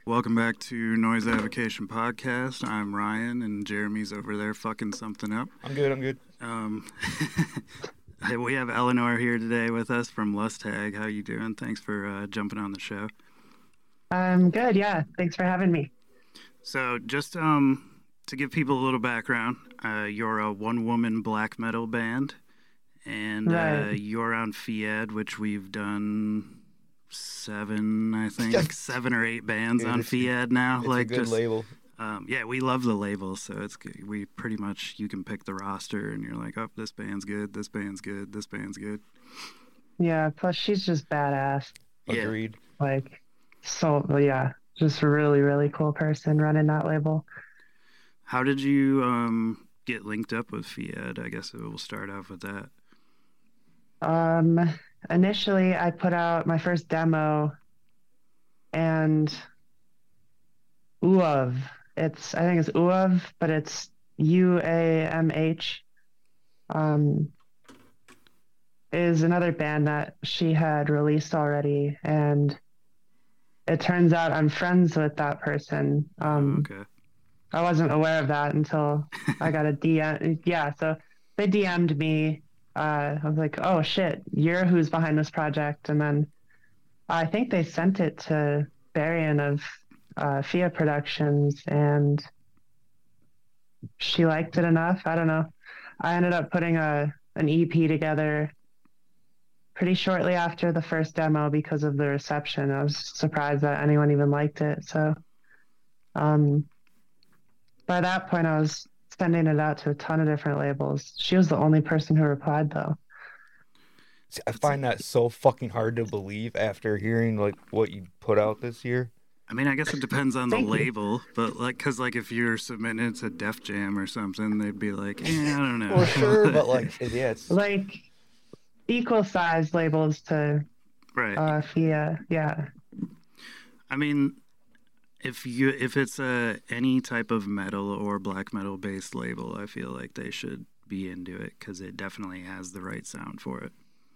Welcome back to Noise Avocation Podcast. I'm Ryan, and Jeremy's over there fucking something up. I'm good. We have Eleanor here today with us from Lustag. How you doing? Thanks for jumping on the show. I'm good, yeah. Thanks for having me. So, just to give people a little background, you're a one-woman black metal band, and Right. you're on Fiad, which we've done 7 or 8 bands on Fiad now. It's a good label. Yeah, we love the label, so it's good. We pretty much, you can pick the roster, and you're like, oh, this band's good, this band's good, this band's good. Yeah, plus she's just badass. Yeah. Agreed. Just a really, really cool person running that label. How did you get linked up with Fiad? I guess we'll start off with that. Initially I put out my first demo and UAV. I think it's UAV, but it's UAMH. Is another band that she had released already, and it turns out I'm friends with that person. Okay. I wasn't aware of that until I got a DM. Yeah, so they DM'd me. I was like, oh shit, you're who's behind this project. And then I think they sent it to Barian of FIA Productions, and she liked it enough. I don't know. I ended up putting an EP together pretty shortly after the first demo because of the reception. I was surprised that anyone even liked it. So by that point, I was sending it out to a ton of different labels. She was the only person who replied, though. See, I find that so fucking hard to believe after hearing like what you put out this year. I mean, I guess it depends on the Thank you. label, but because if you're submitting it to Def Jam or something, they'd be like, I don't know. Well, sure, but yeah, it's Like equal size labels to right. FIA. Yeah. I mean, if it's any type of metal or black metal based label, I feel like they should be into it because it definitely has the right sound for it.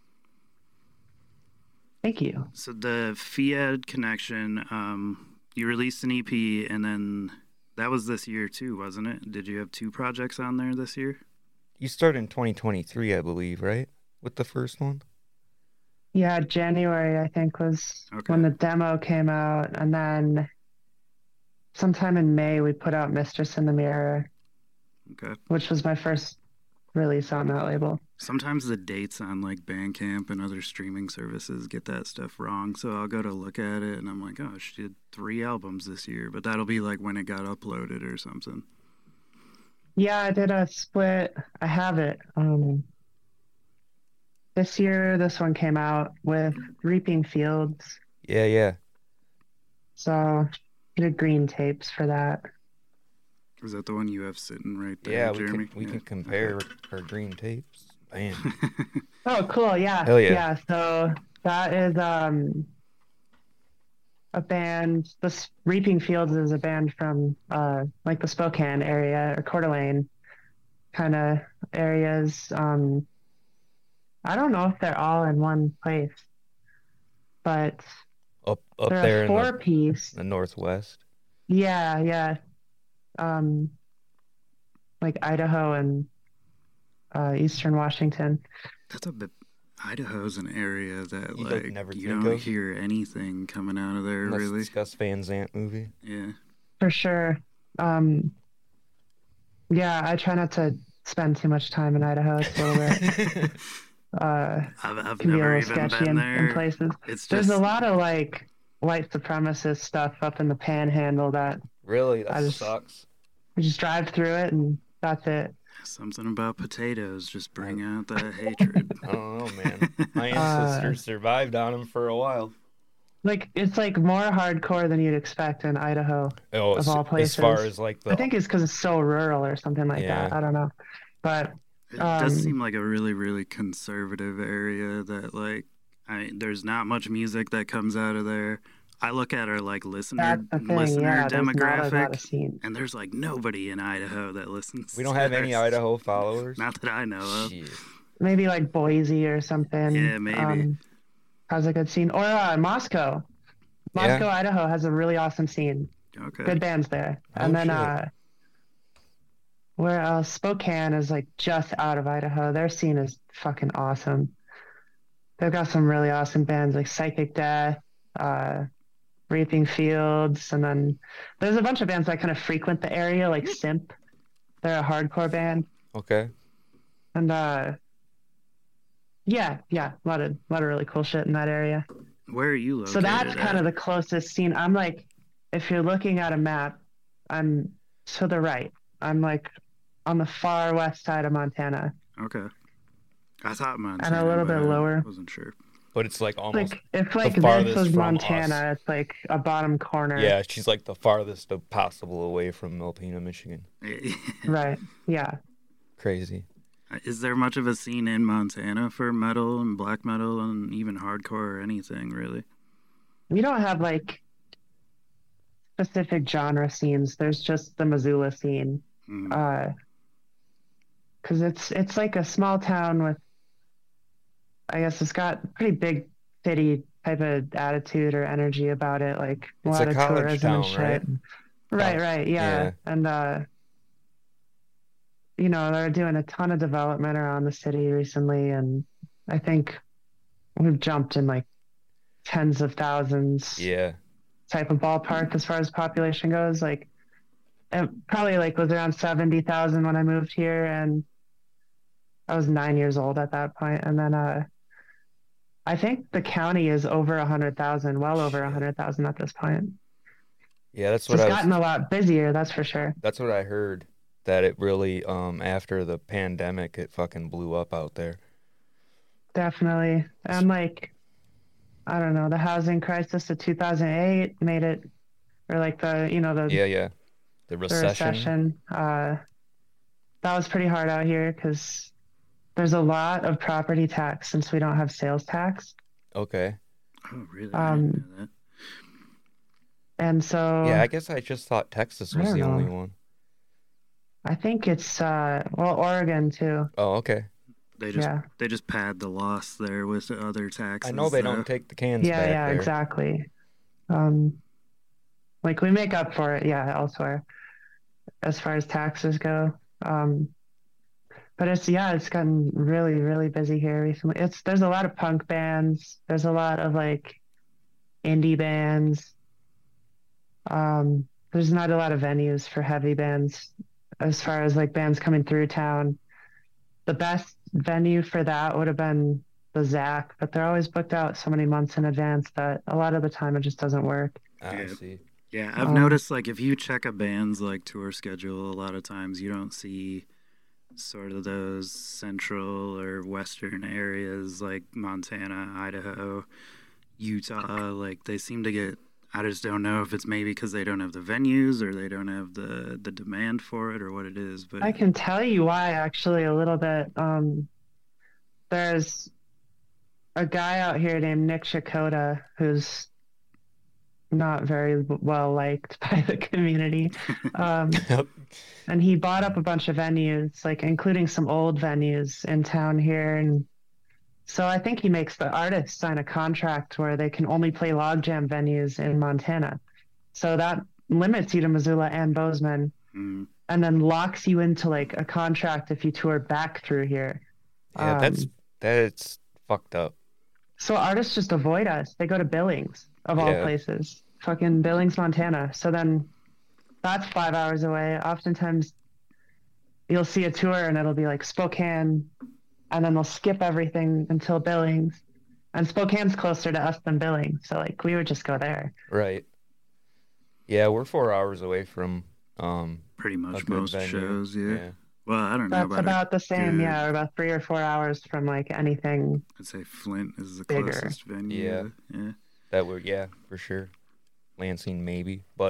Thank you. So the Fiat connection, you released an EP, and then that was this year too, wasn't it? Did you have 2 projects on there this year? you started in 2023, I believe, right? With the first one. Yeah, January, I think, was Okay. when the demo came out. And then sometime in May, we put out Mistress in the Mirror, Okay. which was my first release on that label. Sometimes the dates on Bandcamp and other streaming services get that stuff wrong, so I'll go to look at it and I'm like, oh, she did 3 albums this year, but that'll be when it got uploaded or something. Yeah, I did a split. I have it. This year, this one came out with Reaping Fields. Yeah. So I did green tapes for that. Is that the one you have sitting right there, Yeah, Jeremy? we can compare our green tapes. Bam. Oh, cool. Yeah. Hell yeah. Yeah. So that is a band. This Reaping Fields is a band from the Spokane area or Coeur d'Alene kind of areas. I don't know if they're all in one place, but Up they're there a in 4-piece. the northwest. Yeah. Like Idaho and Eastern Washington. That's a bit. Idaho's an area that You don't never you think don't of. hear anything coming out of there Let's really. discuss Van Zant movie. Yeah. For sure. Yeah, I try not to spend too much time in Idaho. It's a little bit I've can be a never little even sketchy been in there. places. It's There's just a lot of white supremacist stuff up in the Panhandle that Really? I That just- sucks. we just drive through it and that's it. something about potatoes just bring out that hatred. I don't know, man. My ancestors survived on them for a while. It's more hardcore than you'd expect in Idaho. Oh, Of all as far places. as the I think it's because it's so rural or something like Yeah. that. I don't know. But It does Um, seem like a really, really conservative area that there's not much music that comes out of there. I look at our listener that's the thing. listener Yeah, there's not a lot of demographic, scene. and there's nobody in Idaho that listens. we don't to have any our- Idaho followers. Not that I know of. Shit. Maybe Boise or something. Yeah, maybe. Has a good scene. Or Moscow. Moscow, Idaho has a really awesome scene. Okay. Good bands there. Oh, And then shit. where else? Spokane is like just out of Idaho. Their scene is fucking awesome. They've got some really awesome bands like Psychic Death, Reaping Fields, and then there's a bunch of bands that kind of frequent the area, like Simp. They're a hardcore band. Okay. And yeah, a lot of really cool shit in that area. Where are you located? So that's at? kind of the closest scene. I'm like, if you're looking at a map, I'm to the right. I'm like on the far west side of Montana. Okay. I thought Montana. And a little but bit lower. I wasn't sure. But it's like almost Like if the like this farthest was from Montana, us. it's like a bottom corner. Yeah, she's like the farthest possible away from Milpena, Michigan. Right. Yeah. Crazy. Is there much of a scene in Montana for metal and black metal and even hardcore or anything, really? We don't have like specific genre scenes. There's just the Missoula scene. Mm. Because it's like a small town with, I guess it's got pretty big city type of attitude or energy about it, like a It's lot a of college tourism town, and shit. right? Right, yeah. And you know, they're doing a ton of development around the city recently, and I think we've jumped in like tens of thousands Yeah. type of ballpark as far as population goes. Like it probably like was around 70,000 when I moved here, and I was 9 years old at that point. And then I think the county is over 100,000, well over 100,000 at this point. Yeah, that's So what it's gotten a lot busier, that's for sure. that's what I heard. That it really after the pandemic it fucking blew up out there. Definitely. And like, I don't know, the housing crisis of 2008 made it, or like the, you know, the Yeah. The the recession. recession. That was pretty hard out here because there's a lot of property tax since we don't have sales tax. Okay. Oh, really? I didn't know that. And so Yeah, I guess I just thought Texas I was don't the only know. one. I think it's well, Oregon too. Oh, okay. They just pad the loss there with the other taxes. I know they though. don't take the cans Yeah, back yeah, there. exactly. Like we make up for it, yeah, elsewhere as far as taxes go. But it's gotten really, really busy here recently. There's a lot of punk bands. There's a lot of like indie bands. There's not a lot of venues for heavy bands as far as like bands coming through town. The best venue for that would have been the Zach, but they're always booked out so many months in advance that a lot of the time it just doesn't work. I Yeah. see. Yeah, I've noticed like if you check a band's like tour schedule, a lot of times you don't see sort of those central or western areas like Montana, Idaho, Utah. Like they seem to get. I just don't know if it's maybe because they don't have the venues or they don't have the demand for it or what it is. But I can tell you why actually a little bit. There's a guy out here named Nick Shakota who's not very well liked by the community. And he bought up a bunch of venues, like including some old venues in town here. And so I think he makes the artists sign a contract where they can only play logjam venues in Montana. So that limits you to Missoula and Bozeman, and then locks you into like a contract if you tour back through here. Yeah, that's fucked up. So artists just avoid us. They go to Billings, of all places. Fucking Billings, Montana. So then that's 5 hours away. Oftentimes you'll see a tour and it'll be like Spokane, and then they'll skip everything until Billings. And Spokane's closer to us than Billings. So like we would just go there. Right. Yeah, we're 4 hours away from pretty a much good most venue. shows, yeah. Well, I don't know That's about about the same, good- yeah, or about 3 or 4 hours from like anything. I'd say Flint is the Bigger. closest venue. Yeah. Yeah. That would, yeah, for sure. Lansing maybe, but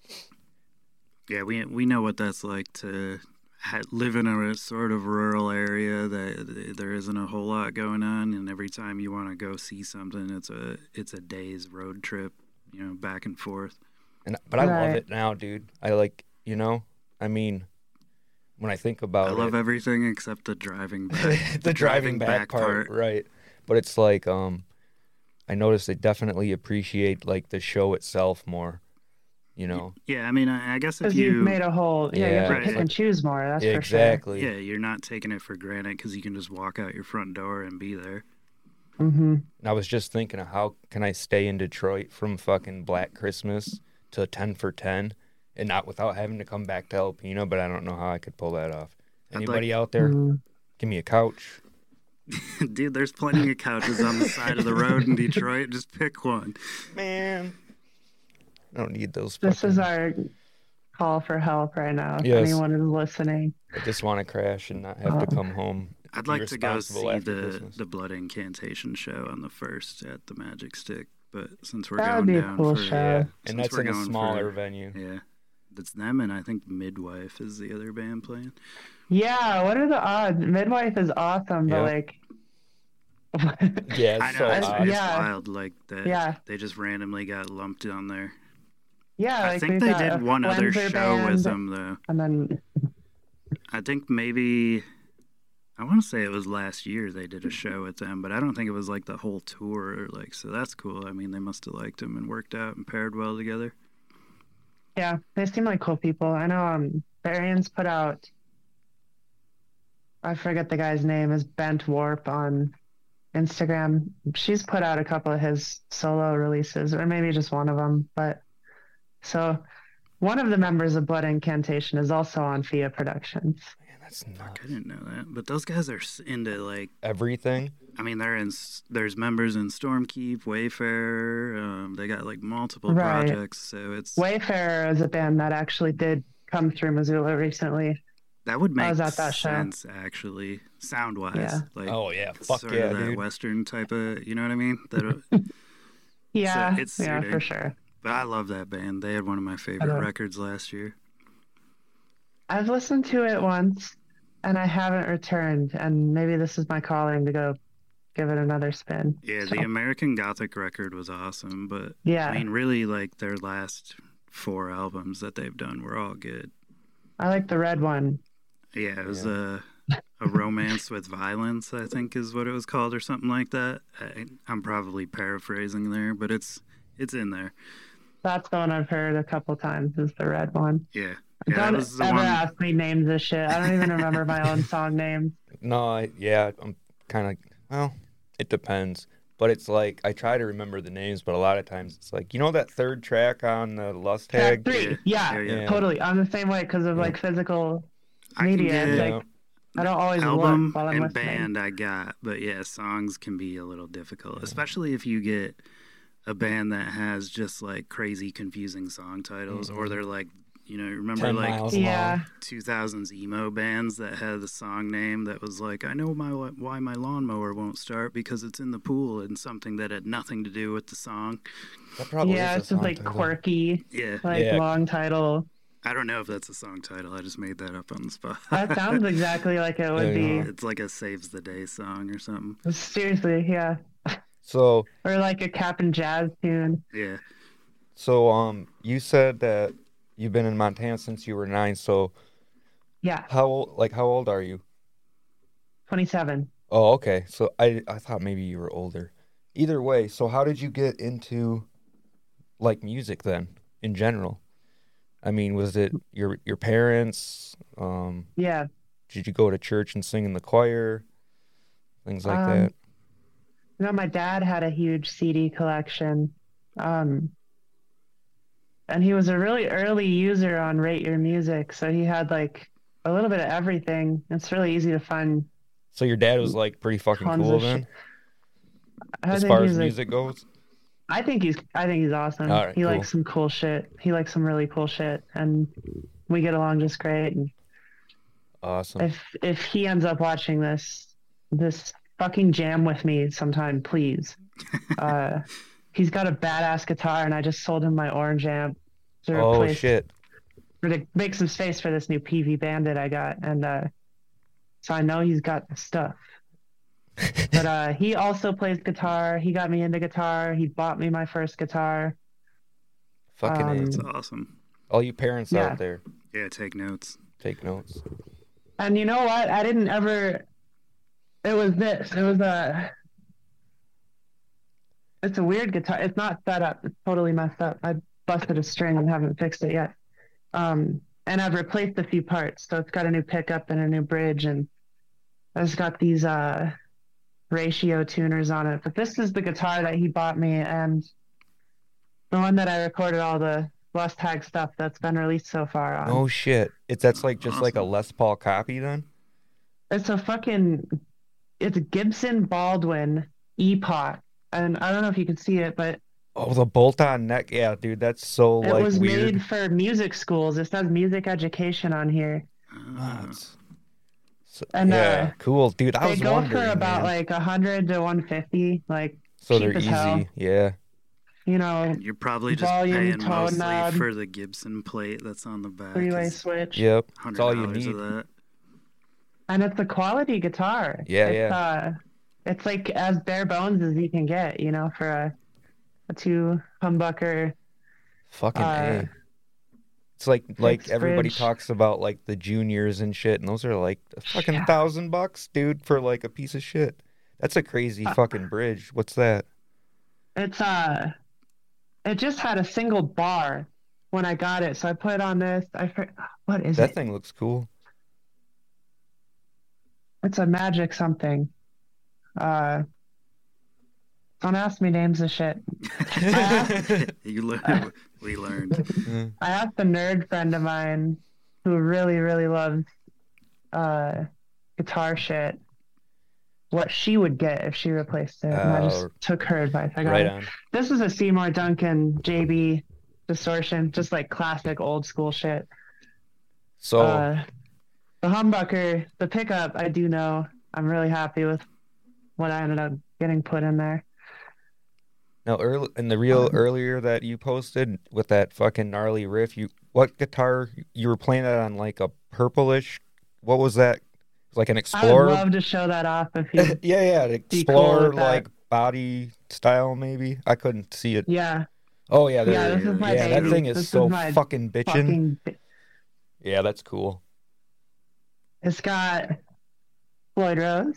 Yeah, we know what that's like to live in a sort of rural area that there isn't a whole lot going on, and every time you want to go see something, it's a day's road trip, back and forth. but I love Right. it now, dude. I like, I mean, when I think about I love it, everything except the driving back. the driving back part, right? But it's like, I I noticed they definitely appreciate like the show itself more. You know. Yeah, I mean, I guess if Because you've you, made a whole, you have to Right. pick and choose more. That's Yeah, for exactly. yeah, you're not taking it for granted because you can just walk out your front door and be there. sure. Mm-hmm. And I was just thinking of how can I stay in Detroit from fucking Black Christmas to 10 for 10 and not without having to come back to Alpena, but I don't know how I could pull that off. Anybody out there? Give me a couch. Dude, there's plenty of couches on the side of the road in Detroit. Just pick one. Man. I don't need those This fucking... is our call for help right now. If Yes. anyone is listening. I just want to crash and not have to come home. I'd like to go irresponsible see after Christmas. the Blood Incantation show on the 1st at the Magic Stick, but since we're That going would be a down cool for show. Yeah. since And that's we're in a going smaller for- venue. Yeah, that's them, and I think Midwife is the other band playing. Yeah, what are the odds? Midwife is awesome, but Yeah. like Yeah, I it's know so it's, odd. it's Yeah. wild, like that. Yeah. They just randomly got lumped on there. yeah, I like think we've they got a did one other Flenser show with band, them though. and then I think maybe I want to say it was last year they did a show with them, but I don't think it was like the whole tour. Like, so that's cool. I mean, they must have liked them and worked out and paired well together. yeah, they seem like cool people. I know Varian's put out, I forget the guy's name, is Bent Warp on Instagram. She's put out a couple of his solo releases, or maybe just one of them. But so one of the members of Blood Incantation is also on FIA Productions. Man, that's Fuck, nuts. I didn't know that. But those guys are into like, Everything. I mean, there's members in Stormkeep, Wayfarer. They got like multiple Right. projects, so it's Wayfarer is a band that actually did come through Missoula recently. that would make was at that show. sense actually, sound wise. Yeah. Like, Oh, yeah. Fuck sort yeah, of that dude. Western type of, you know what I mean? That, Yeah, it's yeah, suited. for sure. but I love that band. They had one of my favorite know. records last year. I've listened to it once and I haven't returned, and maybe this is my calling to go give it another spin. Yeah, So, the American Gothic record was awesome, but yeah, I mean, really, like their last 4 albums that they've done were all good. I like the red one. Yeah, it was a romance with violence, I think, is what it was called, or something like that. I'm probably paraphrasing there, but it's in there. That's the one I've heard a couple times, is the red one. Yeah, yeah, that Don't was the ever one. ask me names of shit. I don't even remember my own song names. No, I'm kind of, well, it depends. But it's like, I try to remember the names, but a lot of times it's like, you know that third track on the Lust Track Tag? 3, yeah, Yeah. totally. I'm the same way because of Yeah. like physical I can media. It's get like I don't always album look while I'm and listening. band I got, but yeah, songs can be a little difficult, especially if you get a band that has just like crazy confusing song titles, or they're like, you know, remember 10 like miles Yeah, long. 2000s emo bands that had a song name that was like, I know why my lawnmower won't start because it's in the pool, and something that had nothing to do with the song. That probably yeah, is a it's just song like title. quirky, Yeah, like Yeah. long title. I don't know if that's a song title. I just made that up on the spot. That sounds exactly like it would Yeah. be. It's like a Saves the Day song or something. Seriously, yeah. So, Or like a Cap'n Jazz tune. Yeah. you said that you've been in Montana since you were 9. So, Yeah, how old are you? 27. Oh, okay. So I thought maybe you were older. Either way, so how did you get into like music then, in general? I mean, was it your parents? Yeah. Did you go to church and sing in the choir? Things like that. You know, my dad had a huge CD collection. And he was a really early user on Rate Your Music, so he had like a little bit of everything. It's really easy to find. So your dad was like pretty fucking Tons cool of then, I as think far he's as like, music goes. I think he's awesome. All right, he cool. likes some cool shit. He likes some really cool shit, and we get along just great. And Awesome. if he ends up watching this fucking jam with me sometime, please. He's got a badass guitar, and I just sold him my orange amp to Oh replace shit. to make some space for this new PV Bandit I got, and so I know he's got the stuff. But he also plays guitar. He got me into guitar. He bought me my first guitar. Fucking A. That's awesome. All you parents Yeah. out there, Yeah, take notes. take notes. And you know what? I didn't ever. It was this. It was It's a weird guitar. It's not set up. It's totally messed up. I busted a string and haven't fixed it yet. And I've replaced a few parts, so it's got a new pickup and a new bridge, and it's got these ratio tuners on it. But this is the guitar that he bought me, and the one that I recorded all the Lost Tag stuff that's been released so far on. Oh shit! That's like just like a Les Paul copy then. It's a Gibson Baldwin Epoch, and I don't know if you can see it, but oh, the bolt-on neck, yeah, dude, that's so it like was weird. made for music schools. It says music education on here. And yeah, cool, dude. I was they go wondering, for about man. like 100 to 150, like So cheap they're as easy, hell. yeah. You know, You're probably just volume, paying tone mostly knob, for the Gibson plate that's on the back. three-way It's switch. Yep, that's all you $100 need. of that. And it's a quality guitar. Yeah, It's like as bare bones as you can get, you know, for a two humbucker. Fucking A. It's like everybody bridge. talks about like the juniors and shit, and those are like a fucking Yeah. $1,000, dude, for like a piece of shit. That's a crazy fucking bridge. What's that? It's it just had a single bar when I got it, so I put it on this. What is That it? thing looks cool. It's a Magic something. Don't ask me names of shit. We learned. I asked a nerd friend of mine who really, really loves guitar shit what she would get if she replaced it. And I just took her advice. I got right it. on. This is a Seymour Duncan JB distortion, just like classic old school shit. So the humbucker, the pickup, I do know. I'm really happy with what I ended up getting put in there. now, earlier that you posted with that fucking gnarly riff, what guitar you were playing that on? Like a purplish? What was that? Like an I Explorer? would love to show that off if you. yeah, an be cool Explorer with that. like body style maybe. I couldn't see it. Yeah. Oh yeah, there Yeah, it this is my yeah, that baby. thing is This so is my fucking bitchin'. Yeah, that's cool. It's got Floyd Rose.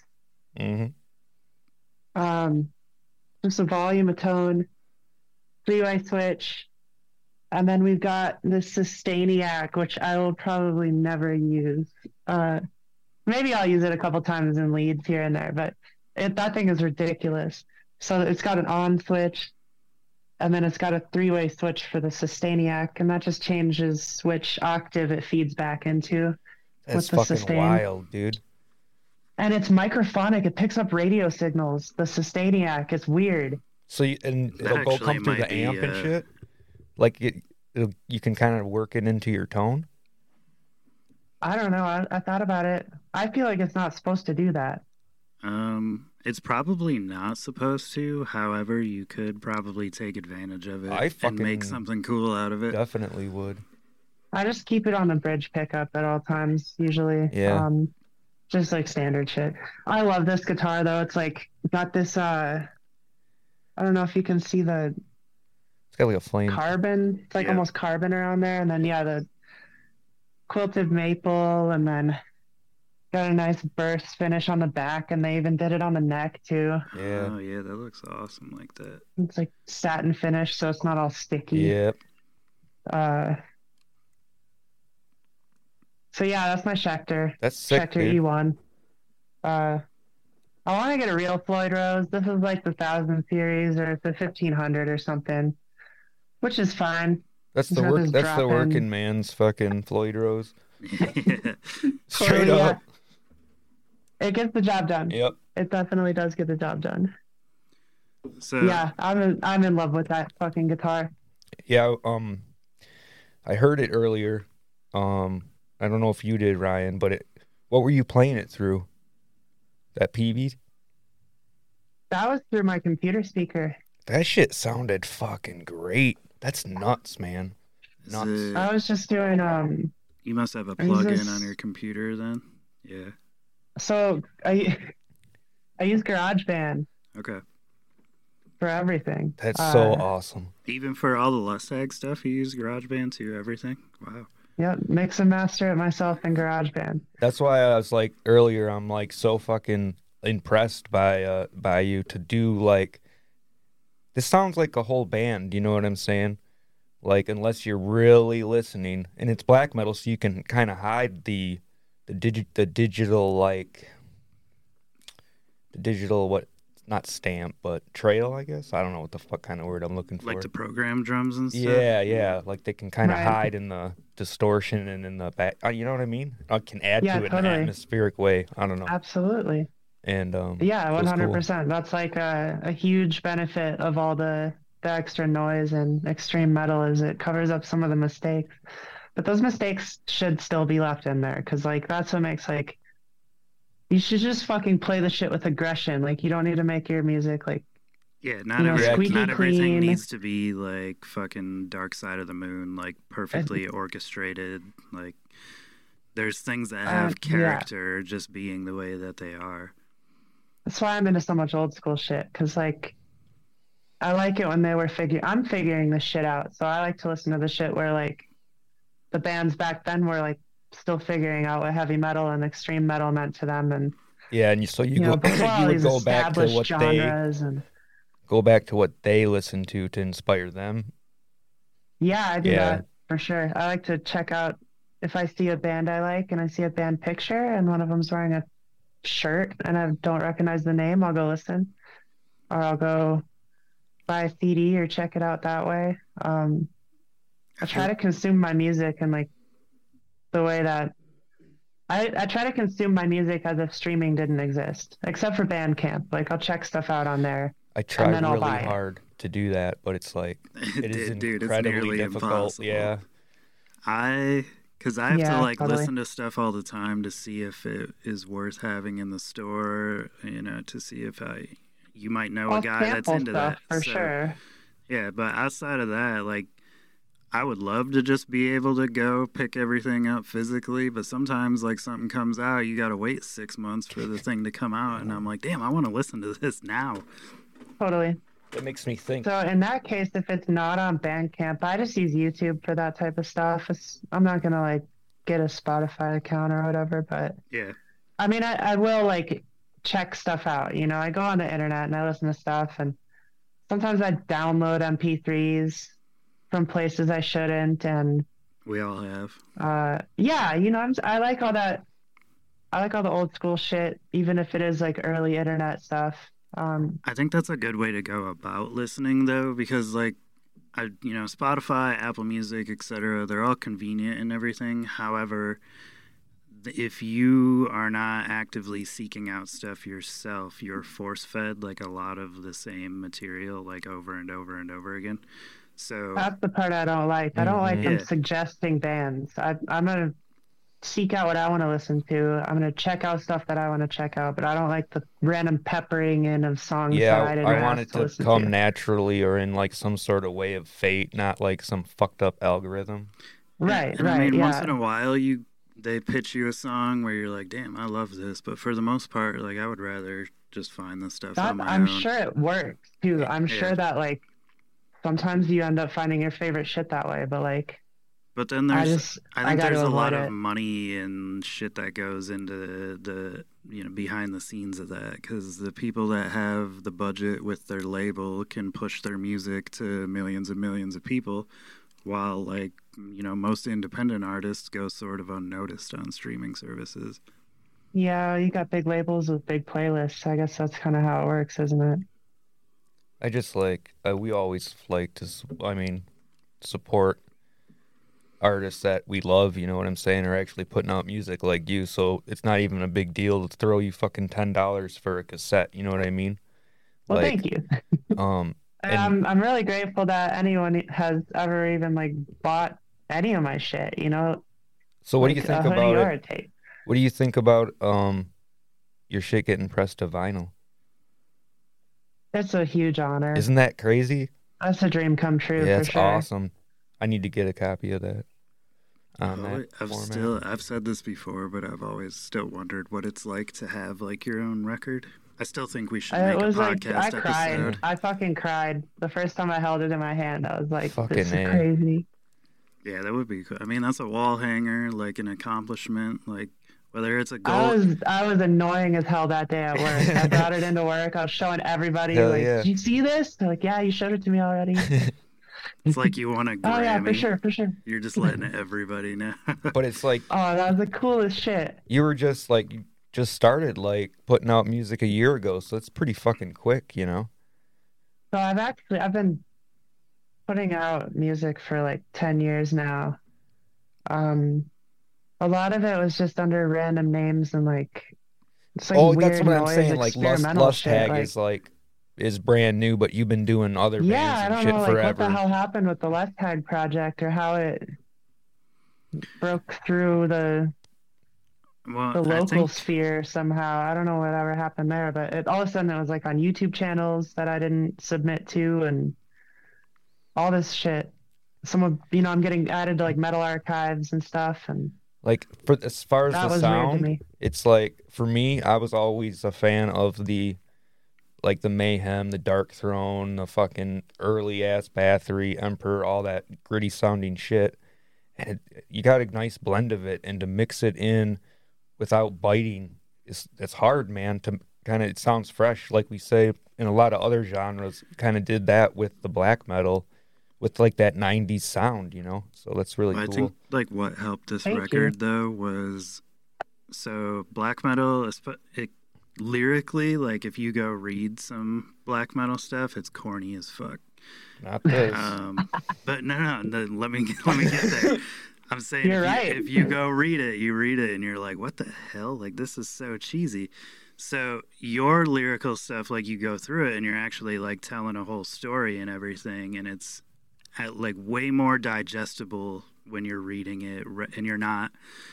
Mm-hmm. Just a volume, a tone, three-way switch, and then we've got the Sustainiac, which I will probably never use. Maybe I'll use it a couple times in leads here and there, but that thing is ridiculous. So it's got an on switch, and then it's got a three-way switch for the Sustainiac, and that just changes which octave it feeds back into. That's with the fucking sustain. wild, dude. And it's microphonic. It picks up radio signals. The Sustainiac. It's weird. So it'll go come through the amp and shit. Like you can kind of work it into your tone. I don't know. I thought about it. I feel like it's not supposed to do that. It's probably not supposed to. However, you could probably take advantage of it and make something cool out of it. Definitely would. I just keep it on the bridge pickup at all times, usually. Yeah. Just like standard shit. I love this guitar though. It's like got this I don't know if you can see the it's got like a flame carbon. It's like almost carbon around there, and then the quilted maple, and then got a nice burst finish on the back, and they even did it on the neck too. Yeah. Oh yeah, that looks awesome like that. It's like satin finish, so it's not all sticky. Yep. So yeah, that's my Schecter. That's sick, Schecter dude. E1. I want to get a real Floyd Rose. This is like the 1000 series or the 1500 or something, which is fine. That's the working man's fucking Floyd Rose. Straight up. It gets the job done. Yep. It definitely does get the job done. So yeah, I'm in love with that fucking guitar. Yeah, I heard it earlier. I don't know if you did, Ryan, but what were you playing it through? That PB? That was through my computer speaker. That shit sounded fucking great. That's nuts, man. Nuts. I was just doing You must have a plug-in on your computer then. Yeah. So I use GarageBand. Okay. For everything. That's so awesome. Even for all the Lustag stuff, you use GarageBand too, everything? Wow. Yep, mix and master it myself in GarageBand. That's why I was like earlier, I'm like so fucking impressed by you to do like This sounds like a whole band, you know what I'm saying? Like, unless you're really listening, and it's black metal, so you can kind of hide the digital, like, the digital, what, not stamp, but trail, I guess. I don't know what the fuck kind of word I'm looking for. Like the program drums and stuff. Yeah. Like they can kind of Right. hide in the distortion and in the back. You know what I mean? I can add Yeah, to it in totally. an atmospheric way. I don't know. Absolutely. And Yeah, feels cool. 100%. That's like a huge benefit of all the extra noise and extreme metal is it covers up some of the mistakes. But those mistakes should still be left in there because like that's what makes like you should just fucking play the shit with aggression. Like you don't need to make your music like Yeah, squeaky not everything clean. needs to be like fucking Dark Side of the Moon, like perfectly orchestrated. Like there's things that have yeah. character just being the way that they are. That's why I'm into so much old school shit because like I like it when they were I'm figuring this shit out. So I like to listen to the shit where like the bands back then were like still figuring out what heavy metal and extreme metal meant to them, and Yeah, and so you go, before all you would these go back to established what genres and they listened to inspire them. yeah, I do Yeah. that for sure. I like to check out if I see a band I like and I see a band picture and one of them's wearing a shirt and I don't recognize the name, I'll go listen, or I'll go buy a CD or check it out that way. I try to consume my music and like the way that I try to consume my music as if streaming didn't exist, except for Bandcamp. Like I'll check stuff out on there. I try then I'll really buy it. hard to do that, but it's like it is Dude, it's incredibly nearly difficult. impossible. Yeah. Because I have Yeah, to like totally. listen to stuff all the time to see if it is worth having in the store, to see if you might know a I'll guy that's sample into stuff that. for So, sure. Yeah, but outside of that, like, I would love to just be able to go pick everything up physically, but sometimes, like, something comes out, you got to wait 6 months for the thing to come out, and I'm like, damn, I want to listen to this now. Totally. It makes me think. So in that case, if it's not on Bandcamp, I just use YouTube for that type of stuff. I'm not gonna like get a Spotify account or whatever, but Yeah. I mean, I will like check stuff out. I go on the internet and I listen to stuff, and sometimes I download MP3s from places I shouldn't, and We all have. yeah, I like all that. I like all the old school shit, even if it is like early internet stuff. I think that's a good way to go about listening, though, because like, Spotify, Apple Music, etc. They're all convenient and everything. However, if you are not actively seeking out stuff yourself, you're force-fed like a lot of the same material, like over and over and over again. So That's the part I don't like. I don't like them Yeah. suggesting bands. I'm gonna seek out what I want to listen to. I'm gonna check out stuff that I want to check out, but I don't like the random peppering in of songs Yeah, that I didn't I ask want it to listen come to. naturally or in like some sort of way of fate, not like some fucked up algorithm. Right, and right, I mean, once yeah. in a while, they pitch you a song where you're like, damn, I love this. But for the most part, like, I would rather just find the stuff on my I'm own. sure it works too. I'm Yeah. sure that like sometimes you end up finding your favorite shit that way, but like But then I I think gotta there's a lot avoid of it. money and shit that goes into the behind the scenes of that, because the people that have the budget with their label can push their music to millions and millions of people, while like most independent artists go sort of unnoticed on streaming services. Yeah, you got big labels with big playlists. I guess that's kind of how it works, isn't it? I just like we always like to support artists that we love, you know what I'm saying, are actually putting out music like you, so it's not even a big deal to throw you fucking $10 for a cassette, you know what I mean? Well, Like, thank you. and I'm really grateful that anyone has ever even like bought any of my shit, so what do like you think a hoodie about or it? a tape. What do you think about your shit getting pressed to vinyl? It's a huge honor. Isn't that crazy? That's a dream come true Yeah, for it's sure. awesome. I need to get a copy of that on that format. I've said this before, but I've always still wondered what it's like to have like your own record. I still think we should make It a was like podcast I cried. episode. I fucking cried the first time I held it in my hand. I was like, Fucking "This is A. crazy." Yeah, that would be cool. I mean, that's a wall hanger, like an accomplishment. Like, Whether it's a goal. I was annoying as hell that day at work. I brought it into work. I was showing everybody, Hell like, yeah. did you see this? They're like, yeah, you showed it to me already. It's like you want a Grammy. Oh yeah, for sure. You're just letting everybody know. But it's like, Oh, that was the coolest shit. you were just like, you just started like putting out music a year ago, so it's pretty fucking quick, you know? So I've been putting out music for like 10 years now. A lot of it was just under random names and like it's like weird that's what I'm noise, saying. Like experimental Lust shit. Tag is brand new, but you've been doing other Yeah, bands I and don't shit know like forever. what the hell happened with the Lust Tag project or how it broke through the local sphere somehow. I don't know whatever happened there, but all of a sudden it was like on YouTube channels that I didn't submit to and all this shit. I'm getting added to like Metal Archives and stuff, and Like for as far as that the was weird to sound, me. it's like for me, I was always a fan of the Mayhem, the Dark Throne, the fucking early ass Bathory, Emperor, all that gritty sounding shit. And you got a nice blend of it, and to mix it in without biting, it's hard, man. To kind of, it sounds fresh, like we say in a lot of other genres. Kind of did that with the black metal, with like that '90s sound, you know. So that's really cool. I think like what helped this record though was so black metal. Lyrically, like if you go read some black metal stuff, it's corny as fuck. Not this. But no, let me get there. I'm saying if you go read it, and you're like, what the hell? Like this is so cheesy. So your lyrical stuff, like you go through it and you're actually like telling a whole story and everything, and it's like way more digestible when you're reading it, and you're not.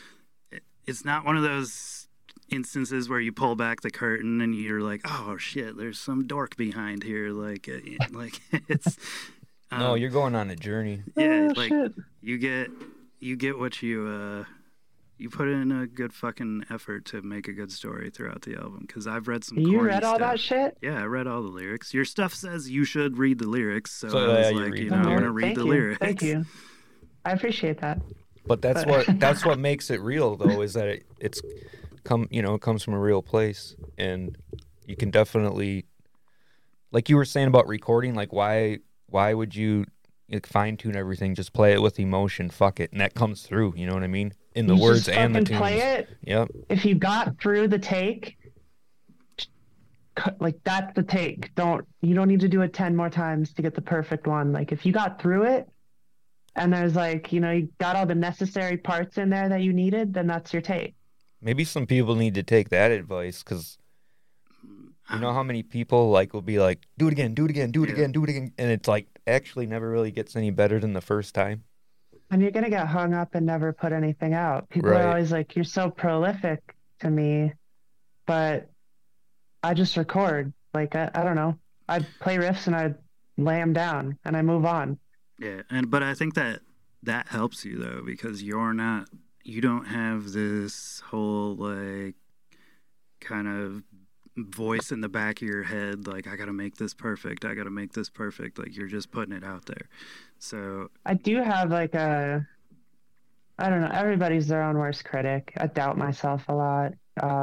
It's not one of those instances where you pull back the curtain and you're like, oh shit, there's some dork behind here. Like it's. No, you're going on a journey. Yeah, like shit. you get what you put in a good fucking effort to make a good story throughout the album. Because I've read some. You read all stuff. that shit? Yeah, I read all the lyrics. Your stuff says you should read the lyrics, so I was like, I'm gonna read the lyrics. Thank you. I appreciate that. But that's what makes it real, though, is that it comes from a real place, and you can definitely, like you were saying about recording, like why would you fine tune everything? Just play it with emotion. Fuck it, and that comes through. You know what I mean? In the words and the tunes. Play it. Yep. If you got through the take, like that's the take. You don't need to do it 10 more times to get the perfect one. Like if you got through it, and there's like you got all the necessary parts in there that you needed, then that's your take. Maybe some people need to take that advice, because you know how many people like will be like, do it again, do it again, do it again, do it again, and it's like actually never really gets any better than the first time. And you're gonna get hung up and never put anything out. People are always like, "You're so prolific to me," but I just record. Like I don't know. I play riffs and I lay them down and I move on. Yeah, but I think that helps you though, because you don't have this whole like kind of voice in the back of your head like I gotta make this perfect. Like you're just putting it out there. So I do have like I don't know, everybody's their own worst critic. I doubt myself a lot.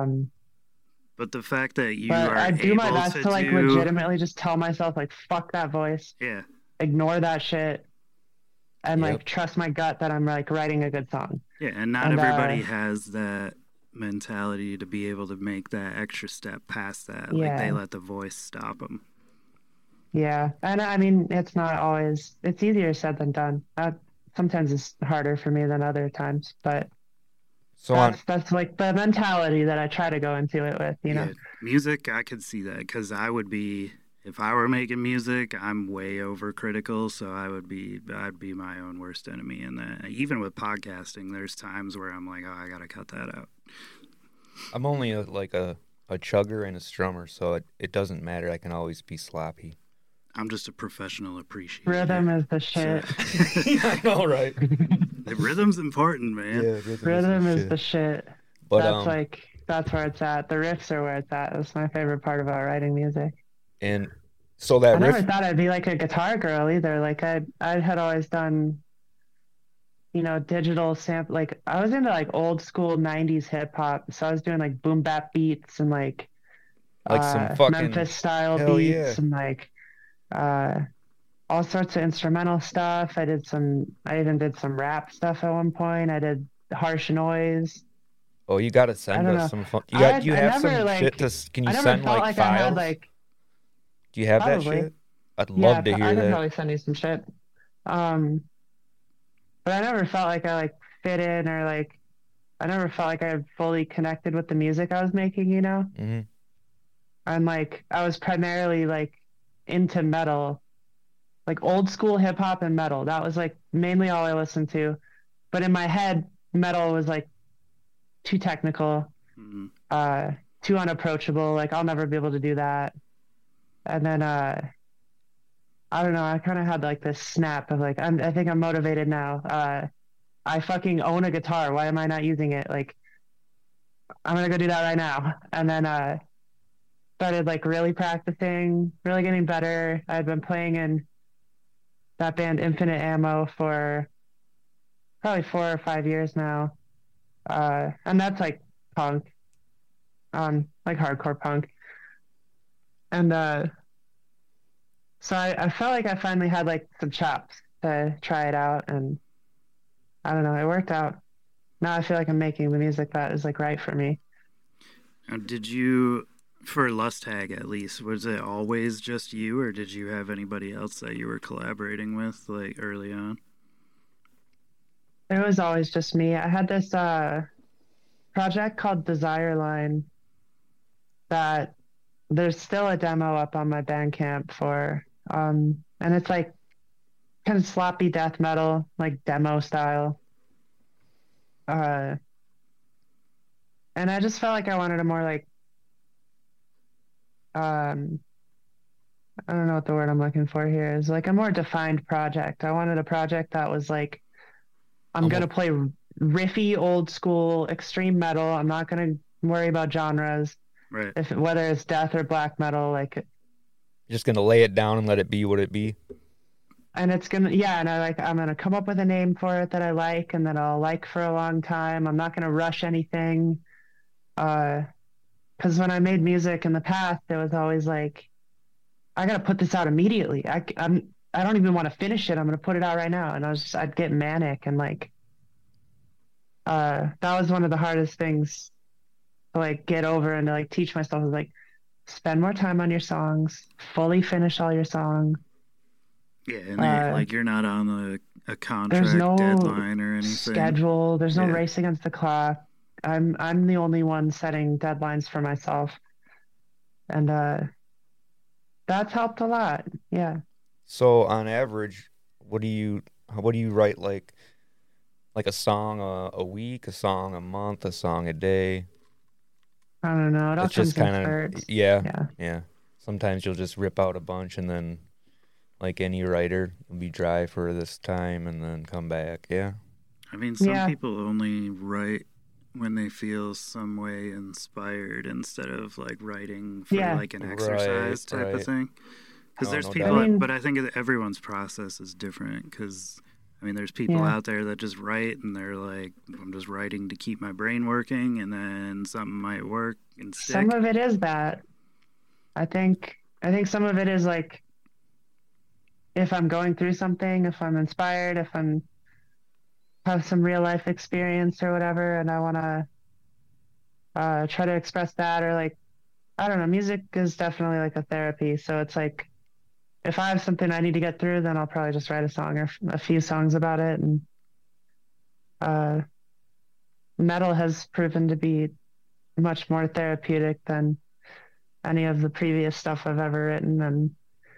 But the fact that I do my best to like legitimately just tell myself like fuck that voice. Yeah. Ignore that shit. And like trust my gut that I'm like writing a good song. Yeah, and not everybody has that mentality to be able to make that extra step past that. Yeah. Like they let the voice stop them. Yeah, and I mean it's easier said than done. Sometimes it's harder for me than other times, but that's like the mentality that I try to go into it with, you know. Music, I could see that, because if I were making music, I'm way overcritical, so I'd be my own worst enemy. And even with podcasting, there's times where I'm like, oh, I gotta cut that out. I'm only a chugger and a strummer, so it doesn't matter. I can always be sloppy. I'm just a professional appreciator. Rhythm is the shit. I know, right? The rhythm's important, man. Yeah, rhythm is the shit. But that's where it's at. The riffs are where it's at. That's my favorite part about writing music. And so that I never thought I'd be like a guitar girl either. Like I had always done, digital sample. Like I was into like old school 90s hip hop. So I was doing like boom bap beats and like some fucking Memphis style hell beats yeah. and like all sorts of instrumental stuff. I even did some rap stuff at one point. I did harsh noise. Oh, you gotta I send don't us know. some fun. You I have never some like shit to? Can you I never send felt like like I had files? like Do you have that probably. shit? I'd Yeah, love to hear I can that. probably send you some shit. Um, but I never felt like I like fit in or like I never felt like I fully connected with the music I was making, Mm-hmm. And like I was primarily like into metal, like old school hip hop and metal. That was like mainly all I listened to. But in my head, metal was like too technical, too unapproachable. Like I'll never be able to do that. And then I don't know, I kind of had like this snap of like I think I'm motivated now. I fucking own a guitar. Why am I not using it? Like I'm gonna go do that right now. And then started like really practicing, really getting better. I'd been playing in that band Infinite Ammo for probably 4 or 5 years now. And that's like punk, like hardcore punk. And so I felt like I finally had like some chops to try it out, and I don't know, it worked out. Now I feel like I'm making the music that is like right for me. Did you, for Lust Hag at least, was it always just you, or did you have anybody else that you were collaborating with like early on? It was always just me. I had this project called Desire Line that there's still a demo up on my Bandcamp for, and it's like kind of sloppy death metal, like demo style. And I just felt like I wanted a more like, I don't know what the word I'm looking for here is, like a more defined project. I wanted a project that was like, I'm going to play riffy, old school, extreme metal. I'm not going to worry about genres. Right. Whether it's death or black metal, like you're just gonna lay it down and let it be what it be. And it's gonna, and I'm gonna come up with a name for it that I like and that I'll like for a long time. I'm not gonna rush anything, because when I made music in the past, it was always like, I gotta put this out immediately. I don't even want to finish it. I'm gonna put it out right now, and I'd get manic and like, that was one of the hardest things to like get over and to like teach myself is like, spend more time on your songs, fully finish all your songs. Yeah, and like you're not on a contract there's no deadline or anything. Schedule. There's no race against the clock. I'm the only one setting deadlines for myself, and that's helped a lot. Yeah. So on average, what do you write like a song a week, a song a month, a song a day? I don't know. It all It's just comes in kind spurts. of yeah. Sometimes you'll just rip out a bunch and then, like any writer, you'll be dry for this time and then come back. Yeah. I mean, some people only write when they feel some way inspired instead of like writing for like an exercise type of thing. Because there's people, but I think everyone's process is different. Because I mean, there's people out there that just write and they're like, I'm just writing to keep my brain working, and then something might work and stick. Some of it is that. I think some of it is like, if I'm going through something, if I'm inspired, if I'm have some real life experience or whatever, and I want to try to express that, or like, I don't know, music is definitely like a therapy. So it's like, if I have something I need to get through, then I'll probably just write a song or a few songs about it. And metal has proven to be much more therapeutic than any of the previous stuff I've ever written. And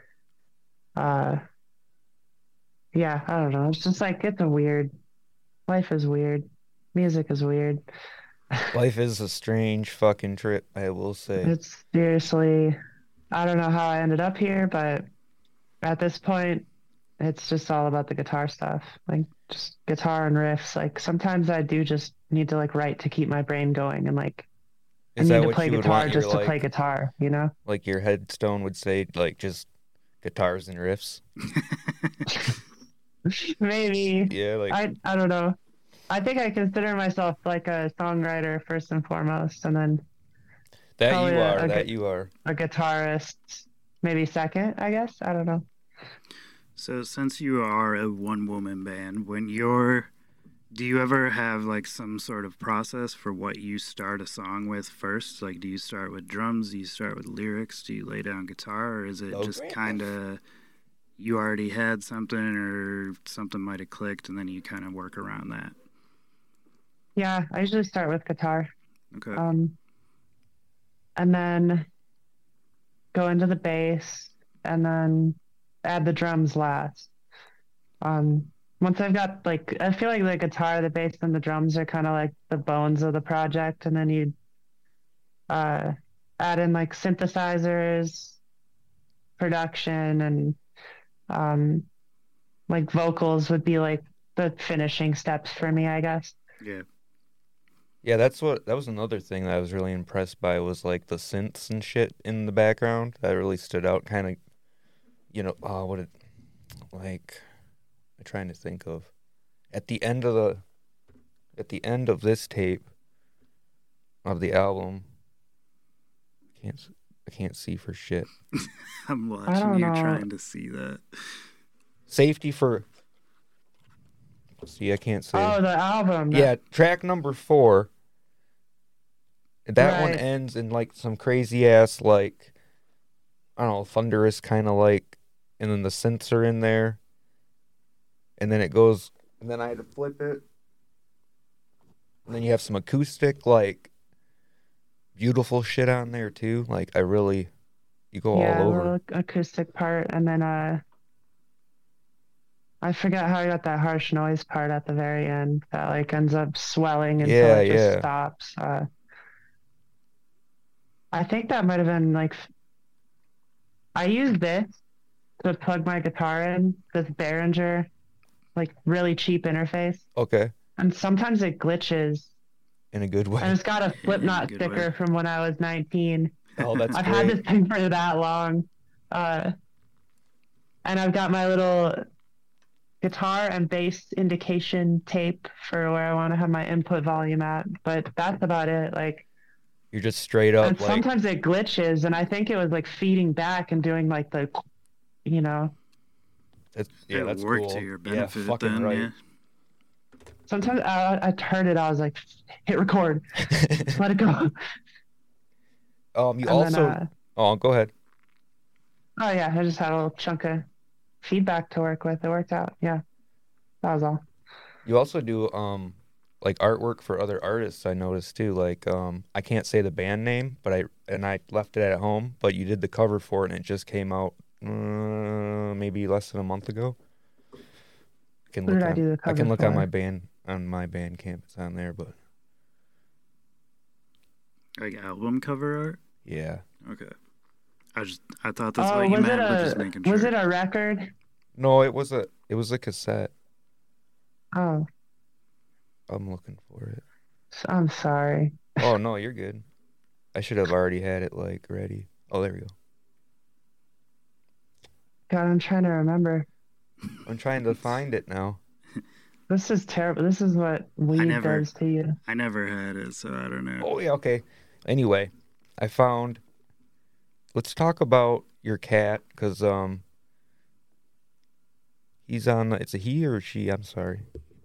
I don't know. It's just like, life is weird. Music is weird. Life is a strange fucking trip, I will say. It's seriously, I don't know how I ended up here, but at this point, it's just all about the guitar stuff. Like, just guitar and riffs. Like, sometimes I do just need to like write to keep my brain going, and like, I need to play guitar just to play guitar, you know? Like your headstone would say, like, just guitars and riffs. Maybe. Yeah, like I don't know. I think I consider myself like a songwriter first and foremost, and then that probably you are. That you are. a guitarist, maybe second, I guess. I don't know. So since you are a one-woman band, do you ever have like some sort of process for what you start a song with first? Like, do you start with drums? Do you start with lyrics? Do you lay down guitar? Or is it just kind of you already had something or something might have clicked and then you kind of work around that? Yeah, I usually start with guitar. Okay. And then go into the bass and then add the drums last. Once I've got like, I feel like the guitar, the bass, and the drums are kind of like the bones of the project, and then you add in like synthesizers, production, and like vocals would be like the finishing steps for me, I guess. Yeah. Yeah, that was another thing that I was really impressed by was like the synths and shit in the background. That really stood out. Kind of, I'm trying to think of at the end of this tape of the album. I can't see for shit. I'm watching you trying to see that. Safety for. See, I can't see. Oh, the album. Yeah, track number 4. That one Right. ends in like some crazy ass like, I don't know, thunderous kind of like, and then the synths are in there, and then it goes, and then I had to flip it, and then you have some acoustic like, beautiful shit on there too. Like you go all over. A little acoustic part, and then I forget how I got that harsh noise part at the very end that like ends up swelling until it just stops. I think that might have been like I used this to plug my guitar in, this Behringer, like really cheap interface. Okay. And sometimes it glitches. In a good way. And it's got a Slipknot sticker from when I was 19. Oh, that's I've great. had this thing for that long. And I've got my little guitar and bass indication tape for where I want to have my input volume at. But that's about it. Like, you're just straight up. And sometimes it glitches, and I think it was like feeding back and doing like the, That's worked cool. to your benefit. Yeah, fucking right. Yeah. Sometimes I turned it. I was like, hit record, let it go. Go ahead. Oh yeah, I just had a little chunk of feedback to work with. It worked out. Yeah, that was all. You also do like artwork for other artists. I noticed too. Like I can't say the band name, but I left it at home. But you did the cover for it, and it just came out maybe less than a month ago. I can look on my Bandcamp. It's on there, but like album cover art. Yeah. Okay. I thought that's what you meant, but just making sure. Was it a record? No, it was a cassette. Oh. I'm looking for it. I'm sorry. Oh no, you're good. I should have already had it like ready. Oh, there we go. God, I'm trying to remember. I'm trying to find it now. This is terrible. This is what weed does to you. I never had it, so I don't know. Oh yeah, okay. Anyway, I found. Let's talk about your cat, because he's on. It's a he or a she? I'm sorry.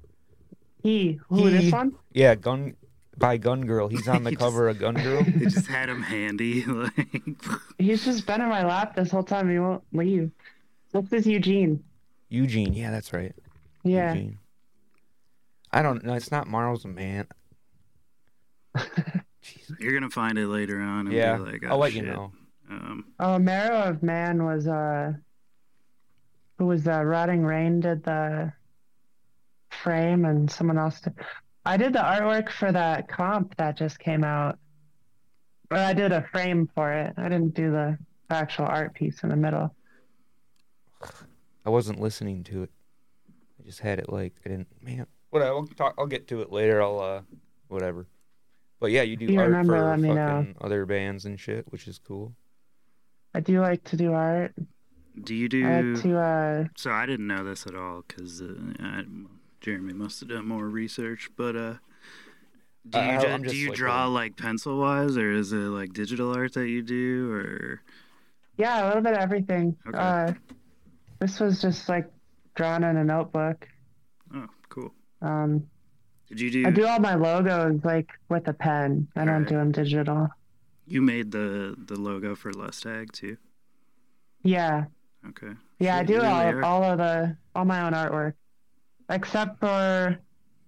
This one? Yeah, Gun Girl. He's on the cover of Gun Girl. They just had him handy. Like. He's just been in my lap this whole time. He won't leave. This is Eugene. Eugene, yeah, that's right. Yeah. Eugene. I don't know. It's not Marl's a man. You're gonna find it later on. And yeah, be like, I'll let you know. Marrow of Man was who was Rotting Rain did the frame, and someone else did. I did the artwork for that comp that just came out. Or I did a frame for it. I didn't do the actual art piece in the middle. I wasn't listening to it. I just had it like I didn't. Man, whatever. I'll get to it later. Whatever. But yeah, you do art for fucking other bands and shit, which is cool. I do like to do art. Do you I like do? to. So I didn't know this at all because Jeremy must have done more research. But do you draw like pencil wise, or is it like digital art that you do, or? Yeah, a little bit of everything. Okay. This was just like drawn in a notebook. Oh, cool. Did you do? I do all my logos like with a pen. I don't do them digital. You made the logo for Lustag too? Yeah. Okay. Yeah, I do all my own artwork, except for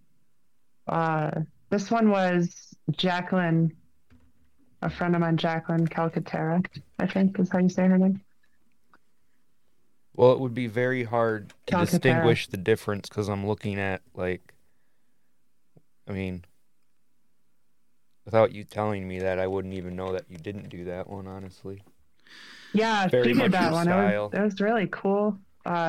this one was Jacqueline, a friend of mine, Jacqueline Calcaterra, I think is how you say her name. Well, it would be very hard to distinguish the difference because I'm looking at without you telling me that, I wouldn't even know that you didn't do that one, honestly. Yeah, she did that one. It was really cool.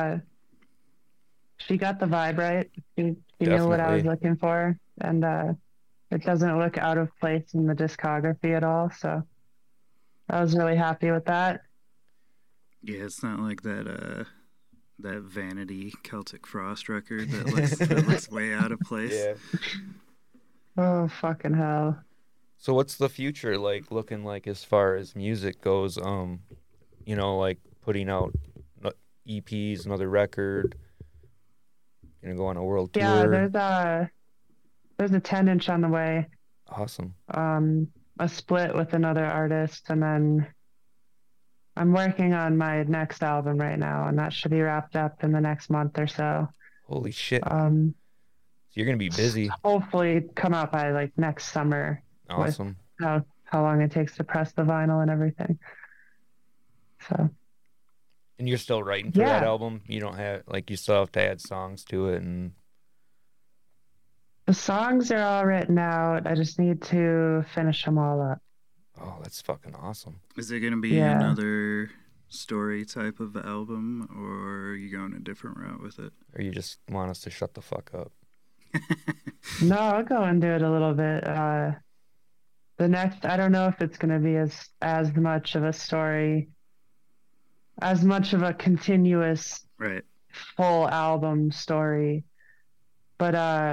She got the vibe right. She knew what I was looking for, and it doesn't look out of place in the discography at all. So I was really happy with that. Yeah, it's not like that Vanity Celtic Frost record that looks way out of place. Yeah. Oh, fucking hell. So what's the future looking like as far as music goes? Putting out EPs, another record, go on a world tour. Yeah, there's a 10-inch on the way. Awesome. A split with another artist, and then I'm working on my next album right now, and that should be wrapped up in the next month or so. Holy shit. So you're gonna be busy. Hopefully come out by next summer. Awesome. How long it takes to press the vinyl and everything. So. And you're still writing for that album? You don't have you still have to add songs to it and. The songs are all written out. I just need to finish them all up. Oh, that's fucking awesome. Is it going to be another story type of album, or are you going a different route with it? Or you just want us to shut the fuck up? No, I'll go and do it a little bit. The next, I don't know if it's going to be as much of a story, as much of a continuous full album story. But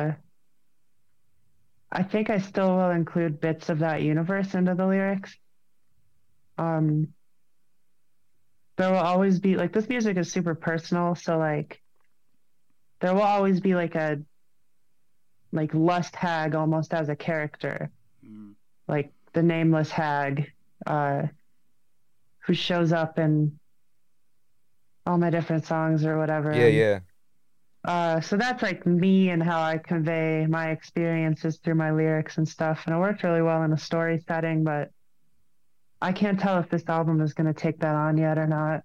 I think I still will include bits of that universe into the lyrics. There will always be this music is super personal, so there will always be a Lust Hag almost as a character, the nameless hag, who shows up in all my different songs or whatever. Yeah. So that's me and how I convey my experiences through my lyrics and stuff. And it worked really well in a story setting, but I can't tell if this album is going to take that on yet or not.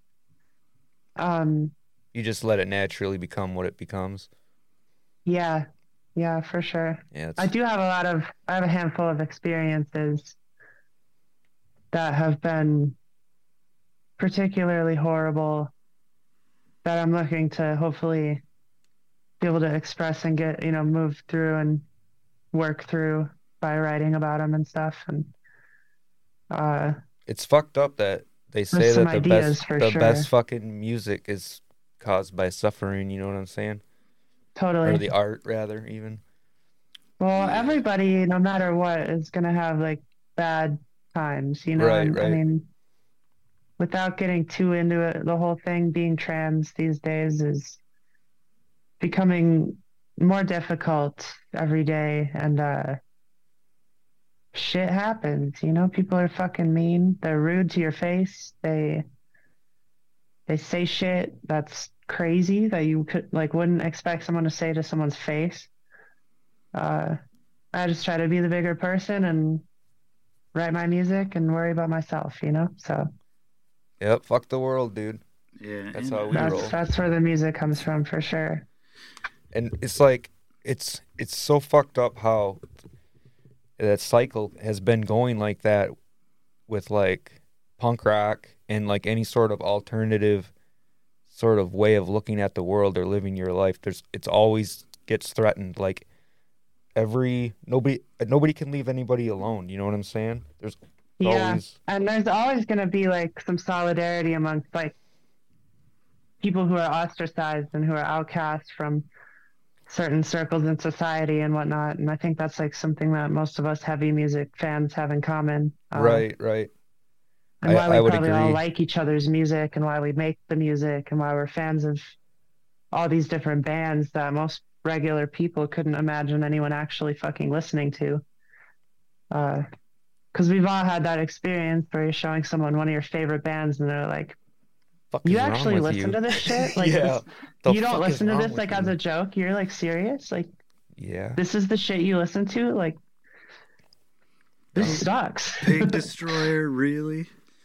You just let it naturally become what it becomes. Yeah, for sure. Yeah, I have a handful of experiences that have been particularly horrible that I'm looking to hopefully be able to express and get, move through and work through by writing about them and stuff. And it's fucked up that they say that the best fucking music is caused by suffering. You know what I'm saying? Totally. Or the art, rather, even. Well, everybody, no matter what, is gonna have bad times. Right. I mean, without getting too into it, the whole thing being trans these days is becoming more difficult every day, and shit happens. People are fucking mean. They're rude to your face. They say shit that's crazy that you could wouldn't expect someone to say to someone's face. I just try to be the bigger person and write my music and worry about myself, So. Yep, fuck the world, dude. Yeah, that's how we roll. That's where the music comes from, for sure. And it's it's so fucked up how that cycle has been going like that with punk rock and any sort of alternative sort of way of looking at the world or living your life. It's always gets threatened. Nobody can leave anybody alone. You know what I'm saying? There's always, and there's always going to be some solidarity amongst people who are ostracized and who are outcast from certain circles in society and whatnot. And I think that's like something that most of us heavy music fans have in common. Right. And why we I would probably all agree. like each other's music and why we make the music and why we're fans of all these different bands that most regular people couldn't imagine anyone actually fucking listening to. Because we've all had that experience where you're showing someone one of your favorite bands and they're like, Fuck you is wrong actually with listen you? to this shit? Like, Yeah. you don't listen to this like as a joke? You're like serious? Like, yeah. this is the shit you listen to? Like, this sucks. Pig Destroyer, really?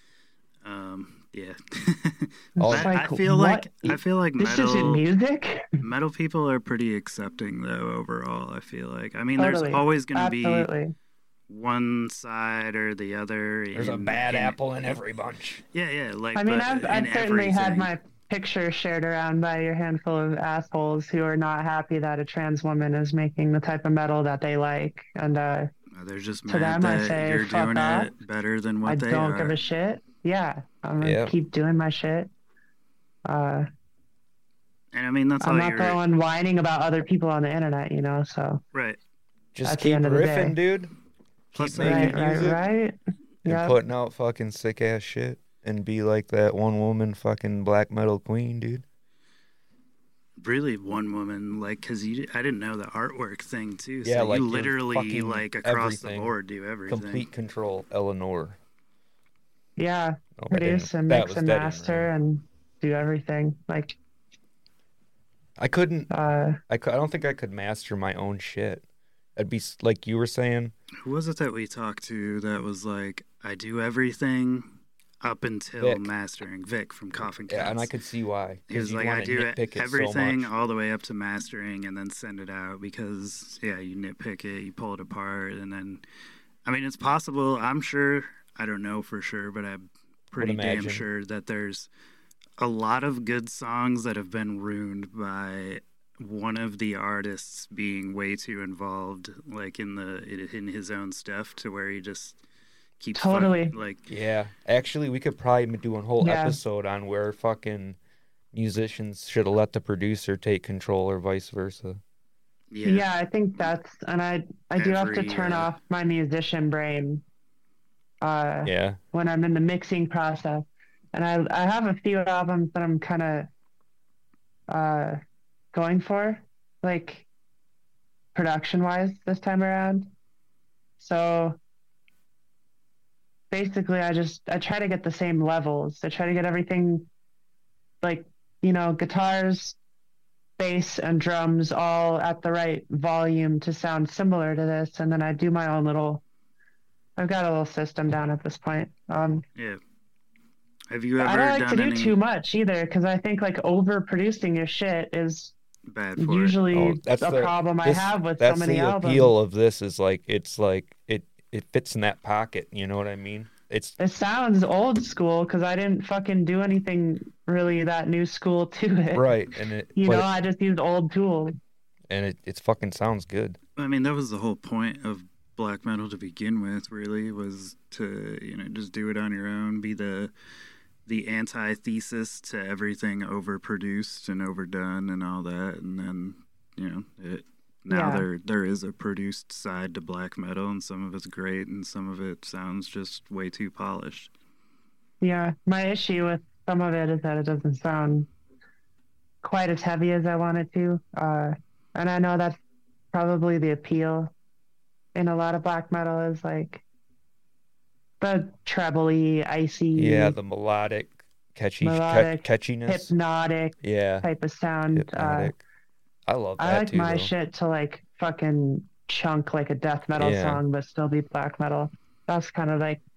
Yeah. Like, I feel what? like This isn't metal music? metal people are pretty accepting though overall. I feel like. I mean, Totally. there's always going to be Absolutely. one side or the other. There's a bad apple in every bunch. Yeah. Like, I mean, but I've in certainly had everything. my picture shared around by your handful of assholes who are not happy that a trans woman is making the type of metal that they like. And They're just to mad them, I that say, you're fuck doing off. it better than what I they don't are. give a shit. Yeah, I'm gonna keep doing my shit. And I mean, that's I'm all not you're the one whining about other people on the internet, you know. So right. Just at the keep end of the riffing, day. dude. Plus, Keep making music right. and Yep. putting out fucking sick ass shit and be like that one woman fucking black metal queen, dude. really one woman, like, because I didn't know the artwork thing too. Yeah, So like, you you're literally fucking like across everything. the board do everything. Complete control, Eleanor. Yeah, Oh, produce and that mix was and dead master and do everything. Like, I couldn't. uh, I don't think I could master my own shit. I'd be like you were saying. Who was it that we talked to that was like, I do everything up until Vic. mastering? Vic from Coffin Cats. Yeah, and I could see why. He was 'Cause you'd like, I wanna do nitpick it everything so much. all the way up to mastering and then send it out because, yeah, you nitpick it, you pull it apart, and then, I mean, it's possible. I'm sure, I don't know for sure, but I'm pretty damn imagine. sure that there's a lot of good songs that have been ruined by one of the artists being way too involved, like in his own stuff, to where he just keeps Totally. like Yeah, actually, we could probably do a whole Yeah. episode on where fucking musicians should have let the producer take control or vice versa. yeah, I think that's, and I do have to Every, turn off my musician brain Yeah, when I'm in the mixing process. And I have a few albums that I'm kind of going for, like production wise this time around. So basically I try to get the same levels. I try to get everything like, you know, guitars, bass and drums all at the right volume to sound similar to this, and then I do my own little, I've got a little system down at this point. yeah. Have you ever I don't like done to do any too much either, because I think like overproducing your shit is bad for usually Oh, that's a the- problem I this- have with so that's many the albums. appeal of this. Is like it fits in that pocket. You know what I mean? It's It sounds old school because I didn't fucking do anything really that new school to it. right, and it You but know, I just used old tools. it fucking sounds good. I mean, that was the whole point of black metal to begin with, really, was to, you know, just do it on your own, be the antithesis to everything overproduced and overdone and all that. And then, you know, now Yeah. there is a produced side to black metal, and some of it's great and some of it sounds just way too polished. Yeah, my issue with some of it is that it doesn't sound quite as heavy as I want it to. And I know that's probably the appeal in a lot of black metal is like the trebly, icy, Yeah, the melodic, Melodic, catchiness. hypnotic Yeah, type of sound. hypnotic. I love that I like too. my though. shit to like fucking chunk like a death metal Yeah. song, but still be black metal. That's kind of like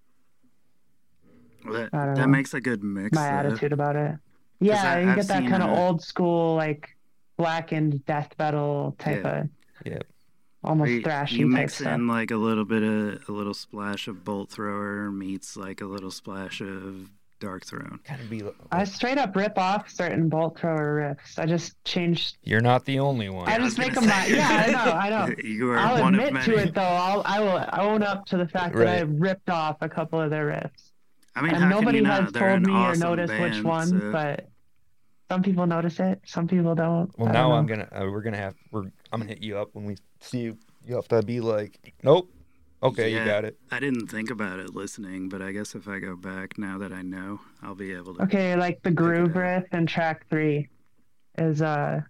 Well, I don't that know. makes a good mix. my though. attitude about it. Yeah, you I've get that seen, kind of old school, like blackened death metal type of, Yep. almost You thrashy type mix stuff. in like a little splash of Bolt Thrower meets like a little splash of Dark Throne. Kind of be. I straight up rip off certain bolt thrower riffs. I just change. You're not the only one. I was just make gonna them my. say. Yeah, I know. You are I'll one admit of to many. it though. I will own up to the fact that I Right. ripped off a couple of their riffs. I mean, And how nobody can you has not? They're told an me or awesome noticed which band, one, so- but Some people notice it, some people don't. Well, I now don't I'm know. gonna I'm gonna hit you up when we see you. You have to be like, nope. Okay, you got it. I didn't think about it listening, but I guess if I go back now that I know, I'll be able to. Okay, like the pick it groove out. riff in track 3 is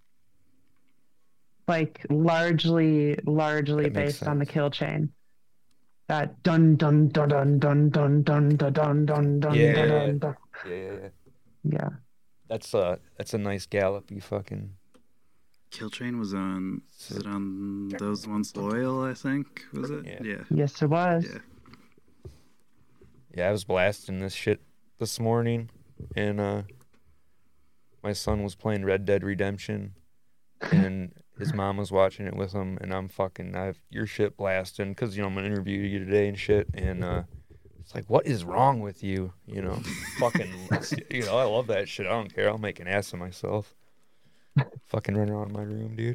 like largely That makes based on the sense. kill chain. That dun dun dun dun dun dun dun dun dun dun dun Yeah, dun dun. yeah. Yeah. That's a nice gallop. You fucking. Kill Chain was on. Was it on Those Once Loyal? I think was it? Yeah. Yes, it was. Yeah. Yeah, I was blasting this shit this morning, and my son was playing Red Dead Redemption, and his mom was watching it with him, and I've your shit blasting because I'm gonna interview you today and shit, and it's like, what is wrong with you? Fucking, I love that shit. I don't care. I'll make an ass of myself. Fucking run around my room, dude.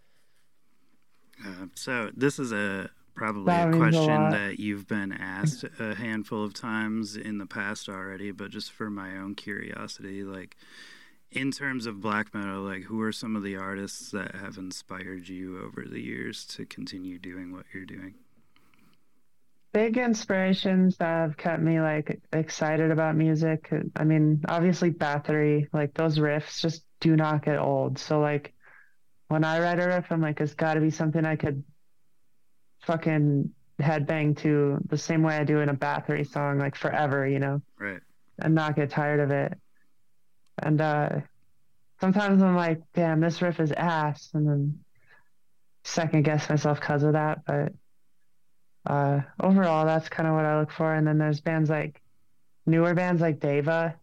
So this is probably That a means a question lot. that you've been asked a handful of times in the past already, but just for my own curiosity, like in terms of black metal, like who are some of the artists that have inspired you over the years to continue doing what you're doing? Big inspirations that have kept me like excited about music. I mean, obviously Bathory, like those riffs just do not get old. So like when I write a riff, I'm like, it's got to be something I could fucking headbang to the same way I do in a Bathory song, like forever, Right. and not get tired of it. And sometimes I'm like, damn, this riff is ass, and then second guess myself because of that. But overall, that's kind of what I look for. And then there's newer bands like Deva,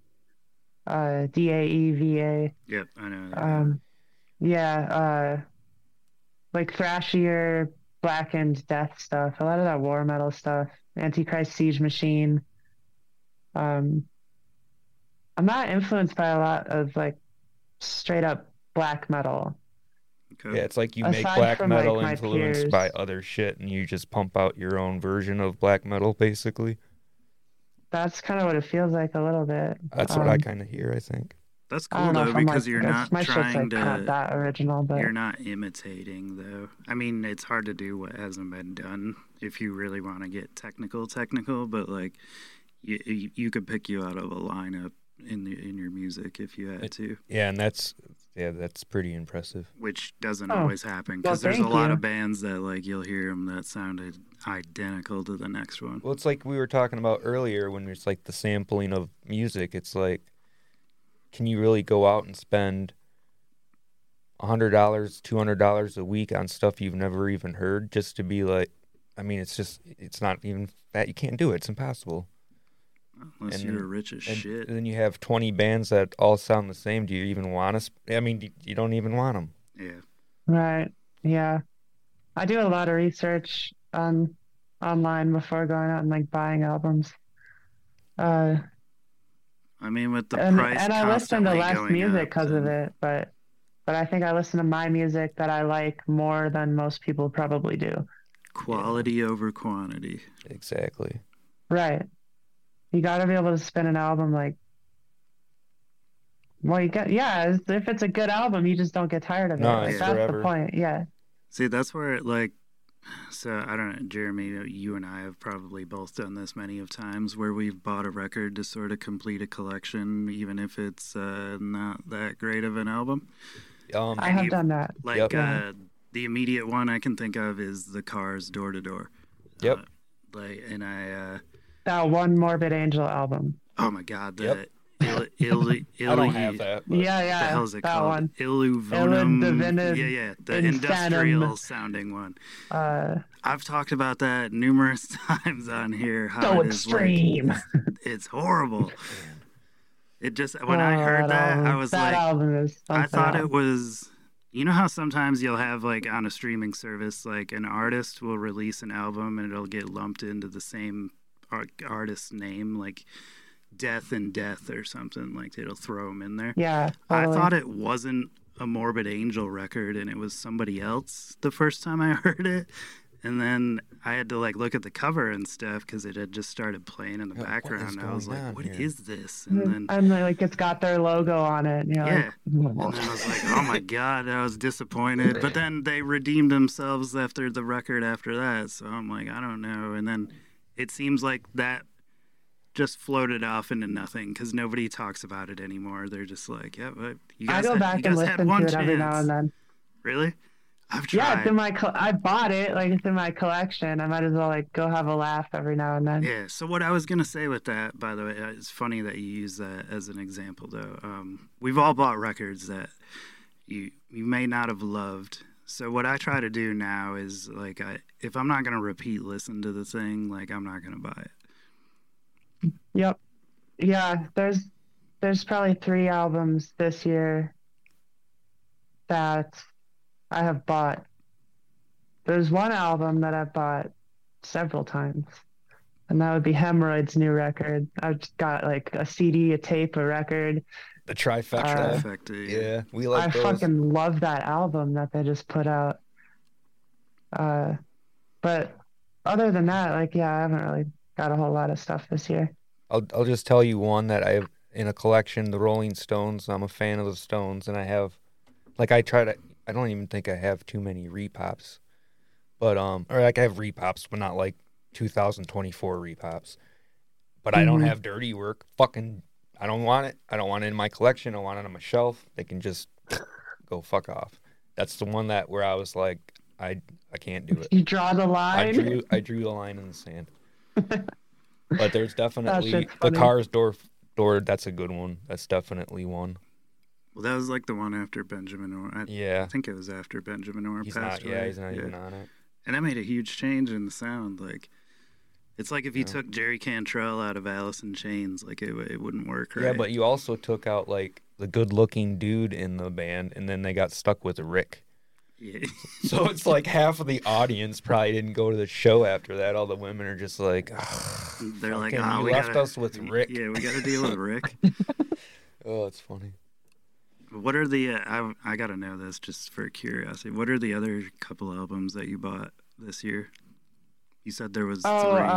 Daeva. Yep, I know. Yeah, like thrashier, blackened death stuff. A lot of that war metal stuff. Antichrist Siege Machine. I'm not influenced by a lot of like straight up black metal. Okay. Yeah, it's like you make Aside black from, metal like, my influenced peers. by other shit, and you just pump out your own version of black metal, basically. That's kind of what it feels like a little bit. That's what I kind of hear, I think. That's I cool don't know though, if I'm because like you're not my shit's trying like not to. that original, but You're not imitating though. I mean, it's hard to do what hasn't been done if you really want to get technical, but like you could pick you out of a lineup in your music if you had to. Yeah, and that's pretty impressive. Which doesn't Oh, always happen well, because there's a thank lot you. of bands that like you'll hear them that sounded identical to the next one. Well, it's like we were talking about earlier when it's like the sampling of music. It's like, can you really go out and spend $100, $200 a week on stuff you've never even heard just to be like, I mean, it's not even that. You can't do it. It's impossible. Unless And you're rich as shit. And then you have 20 bands that all sound the same. Do you even want to? I mean, you don't even want them. Yeah. Right. Yeah. I do a lot of research online before going out and like buying albums. I mean, with the and price I listen to constantly less going music up, because of then it, but I think I listen to my music that I like more than most people probably do. quality over quantity. Exactly. Right. You got to be able to spin an album like, well, if it's a good album, you just don't get tired of it. No, Like, it's that's forever. the point. Yeah. See, that's where like, so I don't know, Jeremy, you and I have probably both done this many of times where we've bought a record to sort of complete a collection, even if it's not that great of an album. I have done that. Like Yep. the immediate one I can think of is the Cars Door to Door. Yep. That one Morbid Angel album. Oh my God, the Yep. I don't have that. But Yeah, What the hell is it that called? one. Illuvonum. Divinum Yeah, the Insanum. industrial sounding one. I've talked about that numerous times on here. How So it is extreme. like, it's horrible. It just when I heard that, I was that like, album is I thought something it was. You know how sometimes you'll have like on a streaming service, like an artist will release an album and it'll get lumped into the same artist's name, like Death and Death or something. Like it'll throw them in there. Yeah, totally. I thought it wasn't a Morbid Angel record and it was somebody else the first time I heard it. And then I had to like look at the cover and stuff because it had just started playing in the background. And I was like, "What is this?" And then like it's got their logo on it. And you're yeah, like, and then I was like, "Oh my god!" I was disappointed. But then they redeemed themselves after the record after that. So I'm like, I don't know. And then it seems like that just floated off into nothing because nobody talks about it anymore. They're just like, "Yeah, but you guys, I go back and listen to it every now and then." Really? I've tried. Yeah, it's in my. I bought it. Like it's in my collection. I might as well like go have a laugh every now and then. Yeah. So what I was gonna say with that, by the way, it's funny that you use that as an example, though. We've all bought records that you may not have loved. So what I try to do now is like, if I'm not gonna repeat listen to the thing, like I'm not gonna buy it. Yep. Yeah. There's probably 3 albums this year that I have bought. There's one album that I've bought several times, and that would be Hemorrhoid's new record. I've just got like a CD, a tape, a record. The trifecta. Yeah, we like those. I fucking love that album that they just put out. But other than that, like, yeah, I haven't really got a whole lot of stuff this year. I'll just tell you one that I have in a collection, the Rolling Stones. I'm a fan of the Stones, and I have, like, I don't even think I have too many repops, but or like I have repops, but not like 2024 repops. But I don't have Dirty Work. Fucking, I don't want it. I don't want it in my collection. I want it on my shelf. They can just go fuck off. That's the one where I was like, I can't do it. You draw the line. I drew the line in the sand. But there's definitely the Cars door. That's a good one. That's definitely one. Well, that was like the one after Benjamin Orr. I think it was after Benjamin Orr passed away. Yeah, he's not even on it. And that made a huge change in the sound. Like, it's like if you took Jerry Cantrell out of Alice in Chains, like it wouldn't work, right? Yeah, but you also took out like the good-looking dude in the band, and then they got stuck with Rick. Yeah. So it's like half of the audience probably didn't go to the show after that. All the women are just like, they're like, "Oh, we left us with Rick." Yeah, we got to deal with Rick. Oh, it's funny. What are the? I gotta know this just for curiosity. What are the other couple albums that you bought this year? You said there was 3.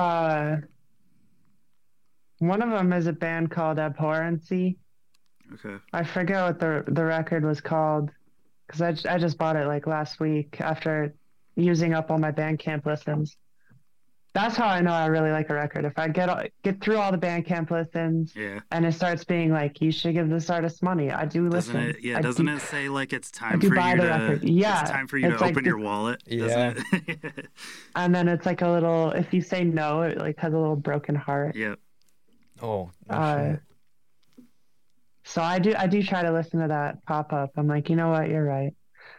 One of them is a band called Abhorrency. Okay. I forget what the record was called because I just bought it like last week after using up all my Bandcamp listens. That's how I know I really like a record. If I get through all the Bandcamp listens, and it starts being like, you should give this artist money, I do listen. Doesn't it say like it's time for you to? Yeah, it's time for you to like open your wallet. Yeah. And then it's like a little. If you say no, it like has a little broken heart. Yep. Oh. No shit. So I do try to listen to that pop up. I'm like, you know what, you're right.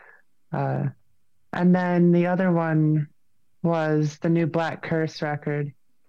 And then the other one was the new Black Curse record.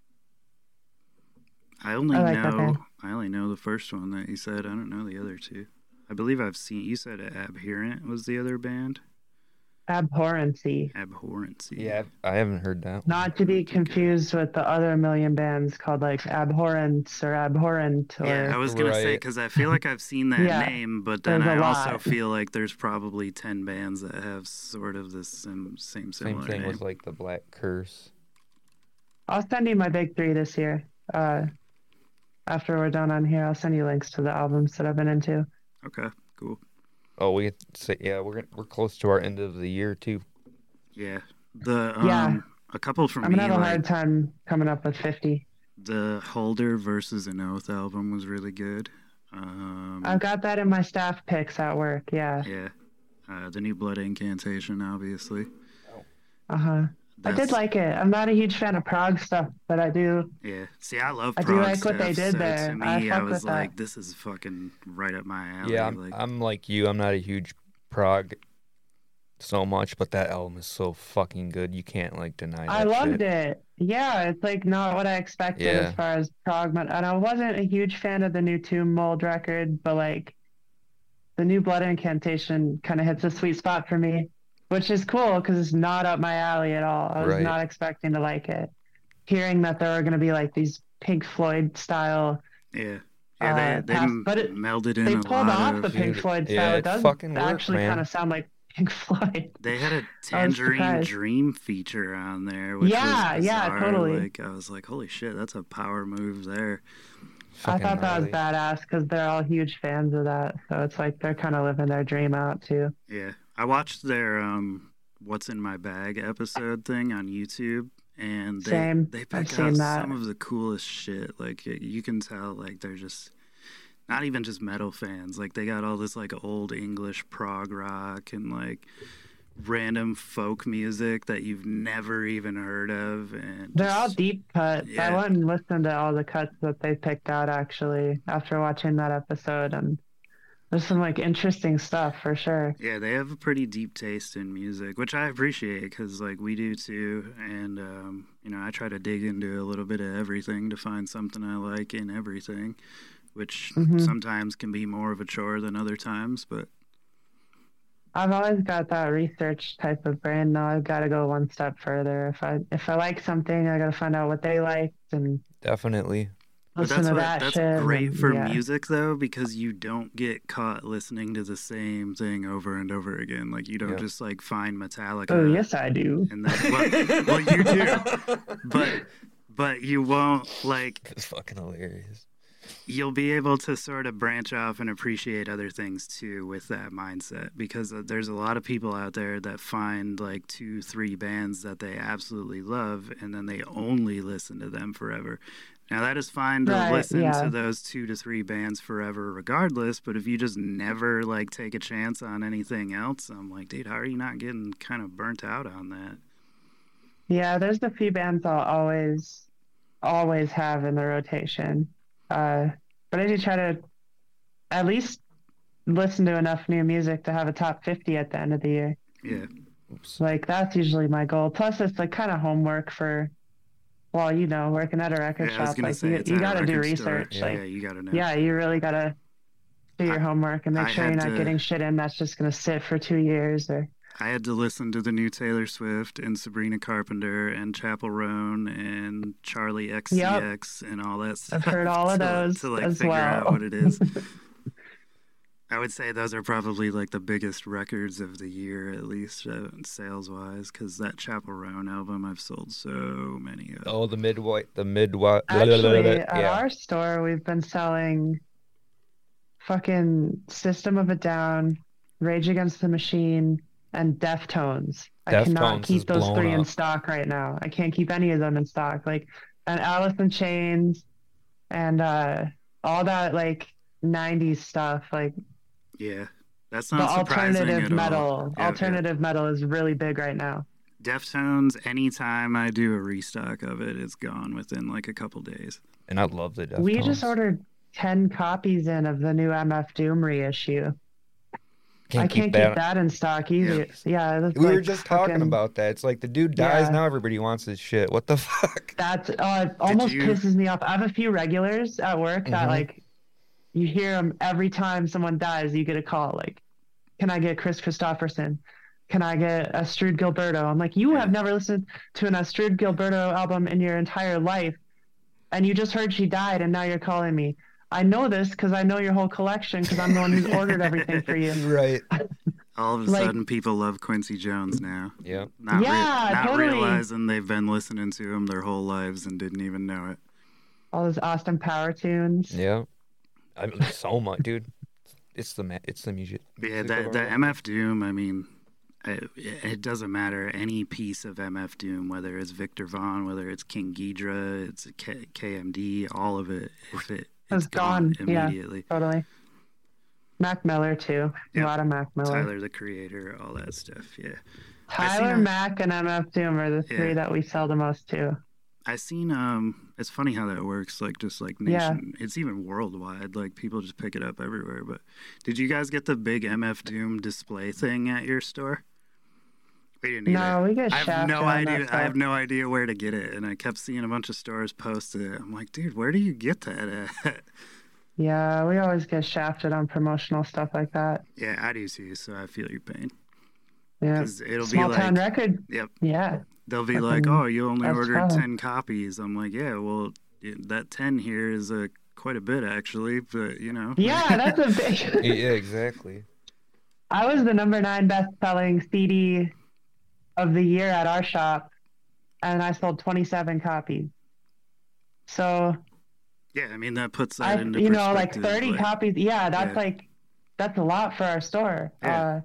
I only know the first one that you said. I don't know the other two. I believe I've seen. You said Abhorrent was the other band. Abhorrency. Yeah, I haven't heard that. Not to be confused with the other million bands called like Abhorrence or Abhorrent. Or... Yeah, I was gonna say because I feel like I've seen that name, but then I also feel like there's probably 10 bands that have sort of this similar Same thing name. with like the Black Curse. I'll send you my big 3 this year. After we're done on here, I'll send you links to the albums that I've been into. Okay, cool. Oh, we're close to our end of the year too. Yeah, a couple from I'm gonna have a hard time coming up with 50. The Holder versus an Oath album was really good. I've got that in my staff picks at work. Yeah. Yeah, the new Blood Incantation, obviously. I did like it. I'm not a huge fan of prog stuff, but I do. Yeah. See, I love prog I do like stuff, what they did so there. To me, I was like, that. this is fucking right up my alley. Yeah, I'm like you. I'm not a huge prog so much, but that album is so fucking good. You can't like deny that I loved shit. it. Yeah, it's like not what I expected as far as prog. And I wasn't a huge fan of the new Tomb Mold record, but like the new Blood Incantation kind of hits a sweet spot for me. Which is cool because it's not up my alley at all. I was not expecting to like it. Hearing that there were going to be like these Pink Floyd style. Yeah. Yeah, they melded in They a pulled lot off of... the Pink Floyd style. Yeah, it does fucking actually kind of sound like Pink Floyd. They had a I was Tangerine surprised. Dream feature on there, which Yeah, was yeah, bizarre. totally. Like, I was like, holy shit, that's a power move there. I Fucking thought that was gnarly. badass because they're all huge fans of that. So it's like they're kind of living their dream out too. Yeah, I watched their "What's in My Bag" episode thing on YouTube, and Same. they I've pick seen out that. some of the coolest shit. Like you can tell, like they're just not even just metal fans. Like they got all this like old English prog rock and like random folk music that you've never even heard of, and They're all just, deep cuts. I yeah, went and listened to all the cuts that they picked out actually after watching that episode, and there's some like interesting stuff for sure. yeah, they have a pretty deep taste in music, which I appreciate because like we do too. And you know, I try to dig into a little bit of everything to find something I like in everything, which hmm sometimes can be more of a chore than other times. But I've always got that research type of brain. Now I've got to go one step further. If I like something, I got to find out what they liked and Definitely. listen to that that's shit. great And for yeah, music though, because you don't get caught listening to the same thing over and over again. Like you don't Yeah. just like find Metallica. oh yes, I do. And then well you do, but you won't like. It's fucking hilarious. You'll be able to sort of branch off and appreciate other things too with that mindset, because there's a lot of people out there that find like 2-3 bands that they absolutely love and then they only listen to them forever. Now that is fine to Right, listen yeah. to those 2 to 3 bands forever regardless, but if you just never like take a chance on anything else, I'm like, dude, how are you not getting kind of burnt out on that? Yeah, there's a few bands I'll always have in the rotation. But I do try to at least listen to enough new music to have a top 50 at the end of the year. Yeah. Oops. Like that's usually my goal. Plus, it's like kind of homework for, well, you know, working at a record Yeah, I was shop. gonna Like say it's you at a got to do record store. research. Yeah, Like yeah, you gotta know. yeah, you really got to do your homework and make I sure you're had not to- getting shit in that's just gonna sit for 2 years or. I had to listen to the new Taylor Swift and Sabrina Carpenter and Chapel Roan and Charlie XCX and all that stuff. I've heard all of to, those to like as figure well. out what it is. I would say those are probably like the biggest records of the year, at least sales wise, because that Chapel Roan album I've sold so many of. Oh, the midwife. Actually, at Yeah. our store, we've been selling fucking System of a Down, Rage Against the Machine, and Deftones. I cannot Deftones is keep those blown 3 in up. stock right now. I can't keep any of them in stock. Like, and Alice in Chains, and all that like '90s stuff. Like Yeah, that's the not surprising alternative at metal. all. Yeah, Alternative metal is really big right now. Deftones, anytime I do a restock of it, it's gone within like a couple days. And I love the Deftones. We just ordered 10 copies in of the new MF Doom reissue. I can't keep that in stock either. Yeah, that's We were like just talking fucking- about that. It's like the dude dies Yeah. now. Everybody wants his shit. What the fuck? That's it almost you- pisses me off. I have a few regulars at work that Mhm. like you hear them every time someone dies. You get a call like, "Can I get Chris Christopherson? Can I get Astrud Gilberto?" I'm like, "You have never listened to an Astrud Gilberto album in your entire life, and you just heard she died, and now you're calling me." I know this because I know your whole collection because I'm the one who's ordered everything for you. Right. All of a Like- sudden, people love Quincy Jones now. Yeah. Not, Yeah, not totally. realizing they've been listening to him their whole lives and didn't even know it. All those Austin Power tunes. Yeah. I mean, so much, dude. It's the music. Yeah, music that of the our- MF Doom, I mean, it doesn't matter. Any piece of MF Doom, whether it's Victor Vaughn, whether it's King Ghidra, it's KMD, all of it, it's It's gone, yeah. immediately. Totally. Mac Miller too. Yeah. A lot of Mac Miller. Tyler the Creator, all that stuff. Yeah, Tyler, Mac, and MF Doom are the 3 Yeah. that we sell the most too. I seen it's funny how that works, like just like Yeah. nation, it's even worldwide, like people just pick it up everywhere. But did you guys get the big MF Doom display thing at your store? We didn't either. No, we get I have shafted no on that idea. I stuff. have no idea where to get it, and I kept seeing a bunch of stores post it. I'm like, dude, where do you get that at? Yeah, we always get shafted on promotional stuff like that. Yeah, I do too. So I feel your pain. Yeah. 'Cause it'll Small be town like, record. yep. Yeah. They'll be Fucking- like, oh, you only that's ordered fine. 10 copies. I'm like, yeah, well, that 10 here is quite a bit actually, but you know. Yeah, that's a big. Yeah, exactly. I was the number 9 best-selling CD of the year at our shop, and I sold 27 copies. So Yeah, I mean that puts that into like perspective. 30 copies. Yeah, that's yeah. that's a lot for our store. Yeah.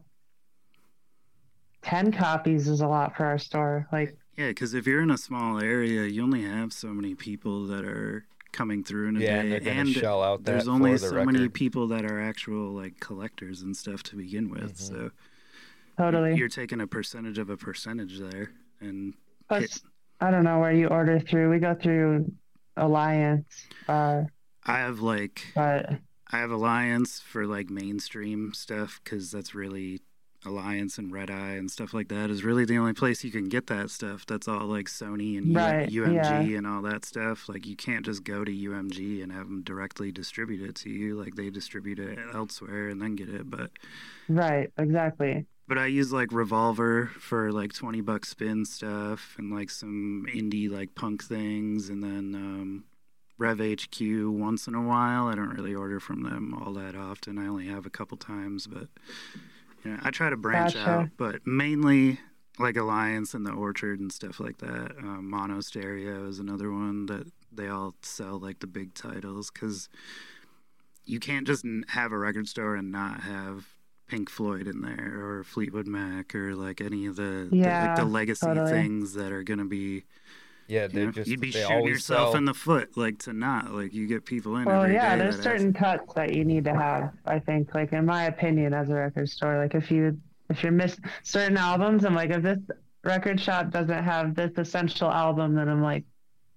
10 copies is a lot for our store. Like, yeah, because if you're in a small area, you only have so many people that are coming through in a day, and shell out there's that only for the so record. many people that are actual like collectors and stuff to begin with. So totally, you're taking a percentage of a percentage there, and plus, I don't know where you order through. We go through Alliance. I have but I have Alliance for like mainstream stuff because that's really Alliance and Red Eye and stuff like that is really the only place you can get that stuff. That's all like Sony and UMG and all that stuff. Like you can't just go to UMG and have them directly distribute it to you. Like they distribute it elsewhere and then get it. But right, exactly. But I use like Revolver for like $20 spin stuff and like some indie like punk things, and then Rev HQ once in a while. I don't really order from them all that often. I only have a couple times, but you know, I try to branch out. But mainly like Alliance and the Orchard and stuff like that. Mono Stereo is another one that they all sell like the big titles, because you can't just have a record store and not have Pink Floyd in there or Fleetwood Mac or like any of the legacy things that are gonna be. Yeah, you'd be shooting yourself in the foot, like to not like you get people in. Well, every day there's certain cuts that you need to have. I think, like in my opinion, as a record store, like if you're missing certain albums, I'm like, if this record shop doesn't have this essential album, then I'm like,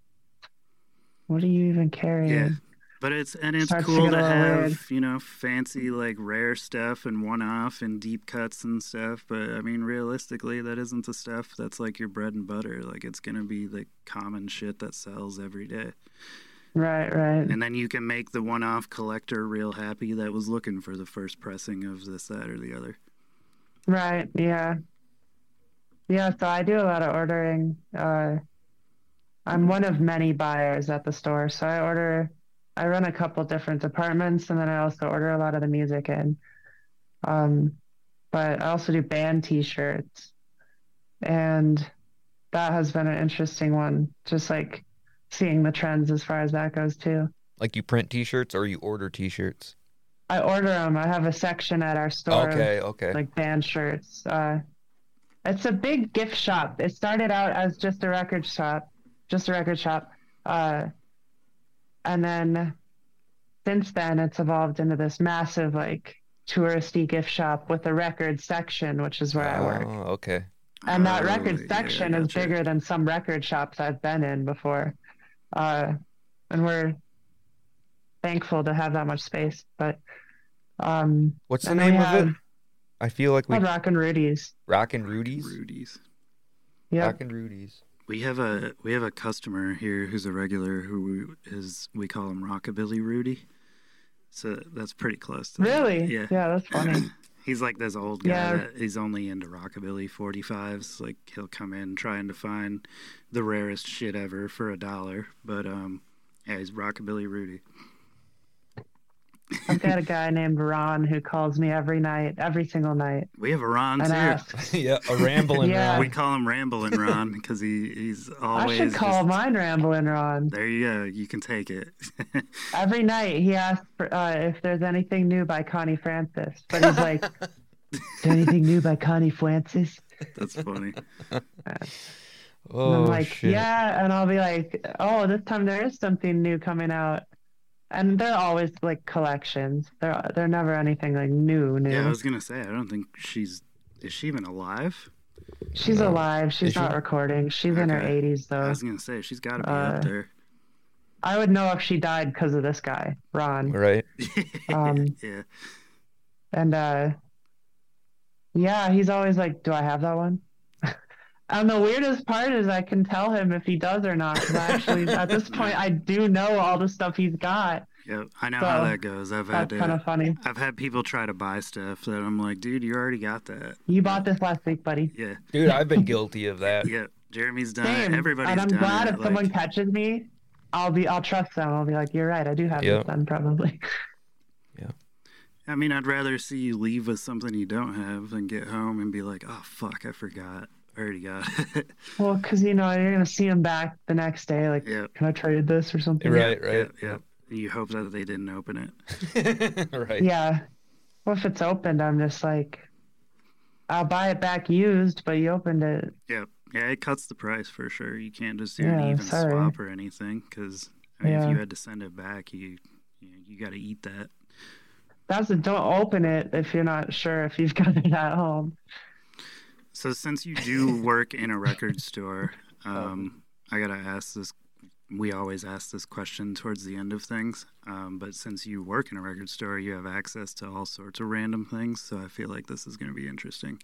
what are you even carrying? Yeah. But it's cool to have, fancy like rare stuff and one-off and deep cuts and stuff. But I mean, realistically, that isn't the stuff that's like your bread and butter. Like it's gonna be the common shit that sells every day. Right. And then you can make the one-off collector real happy that was looking for the first pressing of this, that, or the other. Right. Yeah. Yeah. So I do a lot of ordering. I'm one of many buyers at the store, so I run a couple different departments, and then I also order a lot of the music in. But I also do band T-shirts, and that has been an interesting one, just like seeing the trends as far as that goes too. Like you print T-shirts or you order T-shirts? I order them. I have a section at our store. Okay. Like band shirts. It's a big gift shop. It started out as just a record shop. And then since then, it's evolved into this massive, like, touristy gift shop with a record section, which is where I work. Oh, okay. And that record section is bigger than some record shops I've been in before. And we're thankful to have that much space. But what's the name of it? I feel like Rockin' Rudy's. Rockin' Rudy's? Yeah. Rockin' Rudy's. We have a customer here who's a regular who we call him Rockabilly Rudy. So that's pretty close to really? That. Yeah. Yeah, that's funny. He's like this old guy that he's only into Rockabilly 45s. Like he'll come in trying to find the rarest shit ever for $1. But he's Rockabilly Rudy. I've got a guy named Ron who calls me every single night. We have a Ron too. Asks, yeah, a Ramblin' Ron. We call him Ramblin' Ron because he's always. I should call mine Ramblin' Ron. There you go. You can take it. Every night he asks for, if there's anything new by Connie Francis, but he's like, "Is there anything new by Connie Francis?" That's funny. And I'm like, shit. yeah, and I'll be like, oh, this time there is something new coming out. And they're always like collections. They're never anything like new. Yeah, I was gonna say I don't think is she even alive? She's alive. She's not recording. She's in her 80s though. I was gonna say she's got to be up there. I would know if she died because of this guy, Ron. Right. Yeah. And he's always like, "Do I have that one?" And the weirdest part is I can tell him if he does or not, because actually at this point I do know all the stuff he's got. Yeah, I know how that goes. That's kind of funny. I've had people try to buy stuff that I'm like, dude, you already got that. You bought this last week, buddy. Yeah. Dude, I've been guilty of that. Yeah, Jeremy's done it. Everybody's done it. And I'm glad if someone catches me, I'll trust them. I'll be like, you're right, I do have this then, probably. Yeah. I mean, I'd rather see you leave with something you don't have than get home and be like, oh, fuck, I forgot. I already got it. Well, because, you're going to see them back the next day. Like, Yep. Can I trade this or something? Right. Yep. You hope that they didn't open it. Right. Yeah. Well, if it's opened, I'm just like, I'll buy it back used, but you opened it. Yep. Yeah, it cuts the price for sure. You can't just do an even swap or anything because, I mean, if you had to send it back, you got to eat that. Don't open it if you're not sure if you've got it at home. So since you do work in a record store, I got to ask this. We always ask this question towards the end of things. But since you work in a record store, you have access to all sorts of random things. So I feel like this is going to be interesting.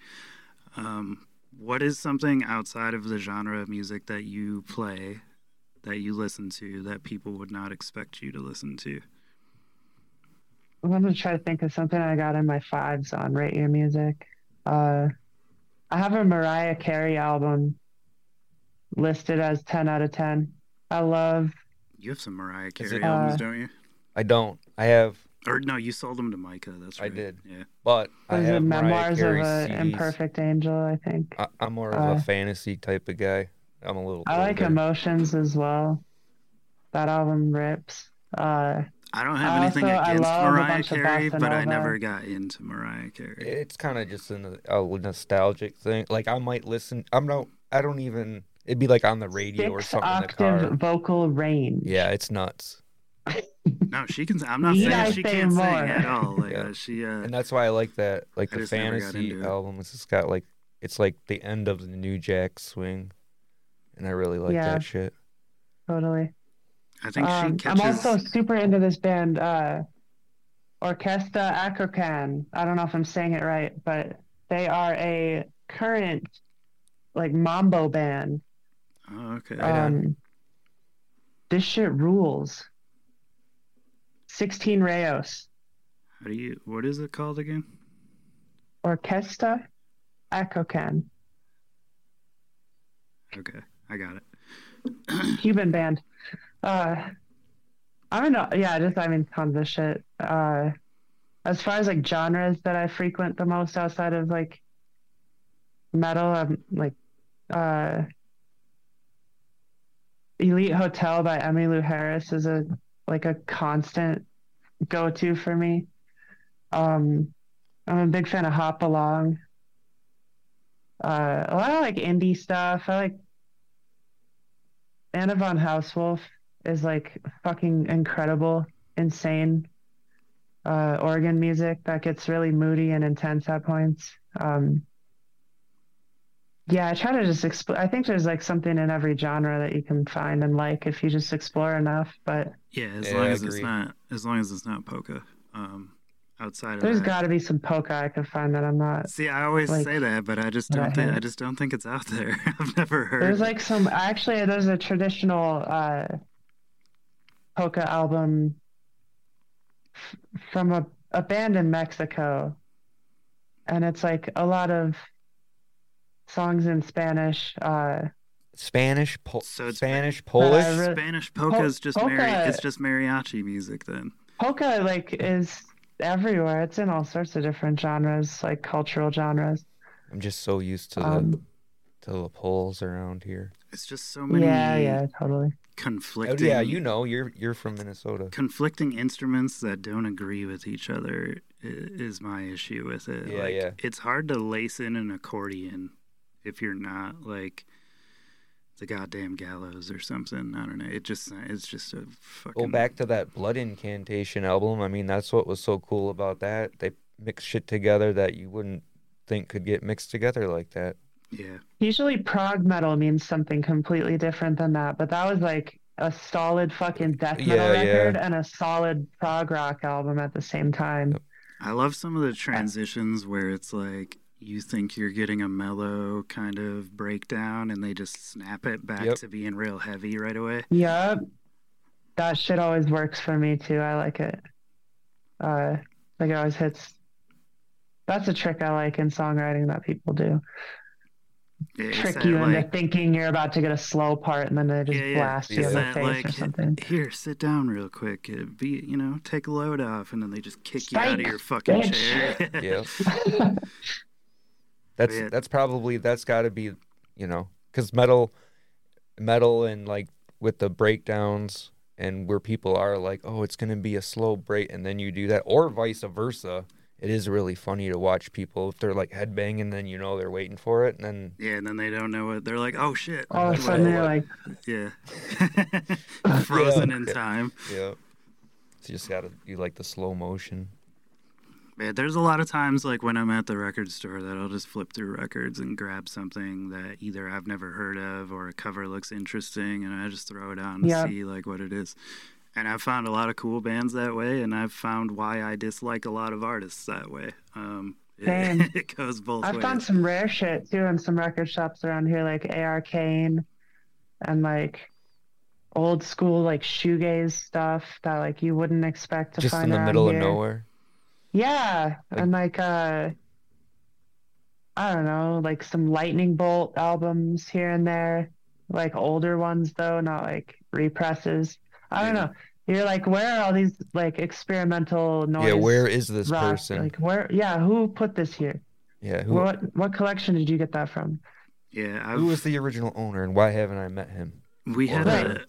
What is something outside of the genre of music that you play, that you listen to, that people would not expect you to listen to? I'm going to try to think of something I got in my fives on Rate Your Music. I have a Mariah Carey album listed as 10 out of 10. I love... You have some Mariah Carey albums, don't you? I don't. I have... Or no, you sold them to Micah. That's right. I did. Yeah. But I have Memoirs Mariah Carey of an CDs. Imperfect Angel, I think. I'm more of a fantasy type of guy. I'm a little I like Emotions as well. That album rips. I don't have anything against Mariah Carey, but I never got into Mariah Carey. It's kind of just a nostalgic thing. Like I might listen. I don't even. It'd be like on the radio or something in the car. 6-octave vocal range. Yeah, it's nuts. No, she can. I'm not saying she can't sing at all. Like and that's why I like that. Like the fantasy album. It's just got like it's like the end of the New Jack Swing, and I really like that shit. Totally. I think she catches... I'm also super into this band, Orquesta Acrocan. I don't know if I'm saying it right, but they are a current, like, mambo band. Oh, okay. This shit rules. 16 Rayos. What is it called again? Orquesta Acrocan. Okay, I got it. Cuban band. I don't know. Yeah, tons of shit. As far as like genres that I frequent the most outside of like metal, I'm like Elite Hotel by Emmylou Harris is a constant go-to for me. I'm a big fan of Hop Along. A lot of like indie stuff. I like Anna von Housewolf is like fucking incredible, insane organ music that gets really moody and intense at points. I try to just explore. I think there's like something in every genre that you can find and like if you just explore enough. But as long as it's not polka. Outside of there's got to be some polka I can find that I'm not. See, I always say that, but I just don't think it's out there. I've never heard. There's like there's a traditional polka album from a band in Mexico, and it's like a lot of songs in Spanish. Spanish, Polish. Spanish polka is just it's just mariachi music then. Polka is everywhere. It's in all sorts of different genres, like cultural genres. I'm just so used to the Poles around here. It's just so many. Yeah, totally. Conflicting. Yeah, you're from Minnesota. Conflicting instruments that don't agree with each other is my issue with it. Yeah. It's hard to lace in an accordion if you're not like the goddamn Gallows or something. I don't know. It's just a fucking... Go back to that Blood Incantation album. I mean, that's what was so cool about that. They mixed shit together that you wouldn't think could get mixed together like that. Yeah. Usually prog metal means something completely different than that, but that was like a solid fucking death metal record and a solid prog rock album at the same time. I love some of the transitions where it's like you think you're getting a mellow kind of breakdown and they just snap it back to being real heavy right away. Yep. That shit always works for me too. I like it. It always hits. That's a trick I like in songwriting that people do. trick you into thinking you're about to get a slow part, and then they just blast you in the face or something. Here, sit down real quick. Take a load off, and then they just kick you out of your fucking chair. Yeah. That's got to be, because metal and like with the breakdowns and where people are like, oh, it's gonna be a slow break, and then you do that, or vice versa. It is really funny to watch people if they're like headbanging, and then they're waiting for it, and then and then they don't know what they're like. Oh shit! All of a sudden they're like, frozen in time. Yeah. So you just gotta like the slow motion. Man, there's a lot of times like when I'm at the record store that I'll just flip through records and grab something that either I've never heard of or a cover looks interesting, and I just throw it on to see like what it is. And I've found a lot of cool bands that way, and I've found why I dislike a lot of artists that way. It goes both ways. I've found some rare shit, too, in some record shops around here, like A.R. Kane and, like, old school, like, shoegaze stuff that, like, you wouldn't expect to just find around in the middle here. Of nowhere? Yeah, and, like, I don't know, like, some Lightning Bolt albums here and there. Like, older ones, though, not, like, represses. I don't know. You're like, where are all these like experimental noise? Yeah, where is this rock? person? Like, where? Yeah, who put this here? Yeah, What collection did you get that from? Yeah, who was the original owner, and why haven't I met him? We had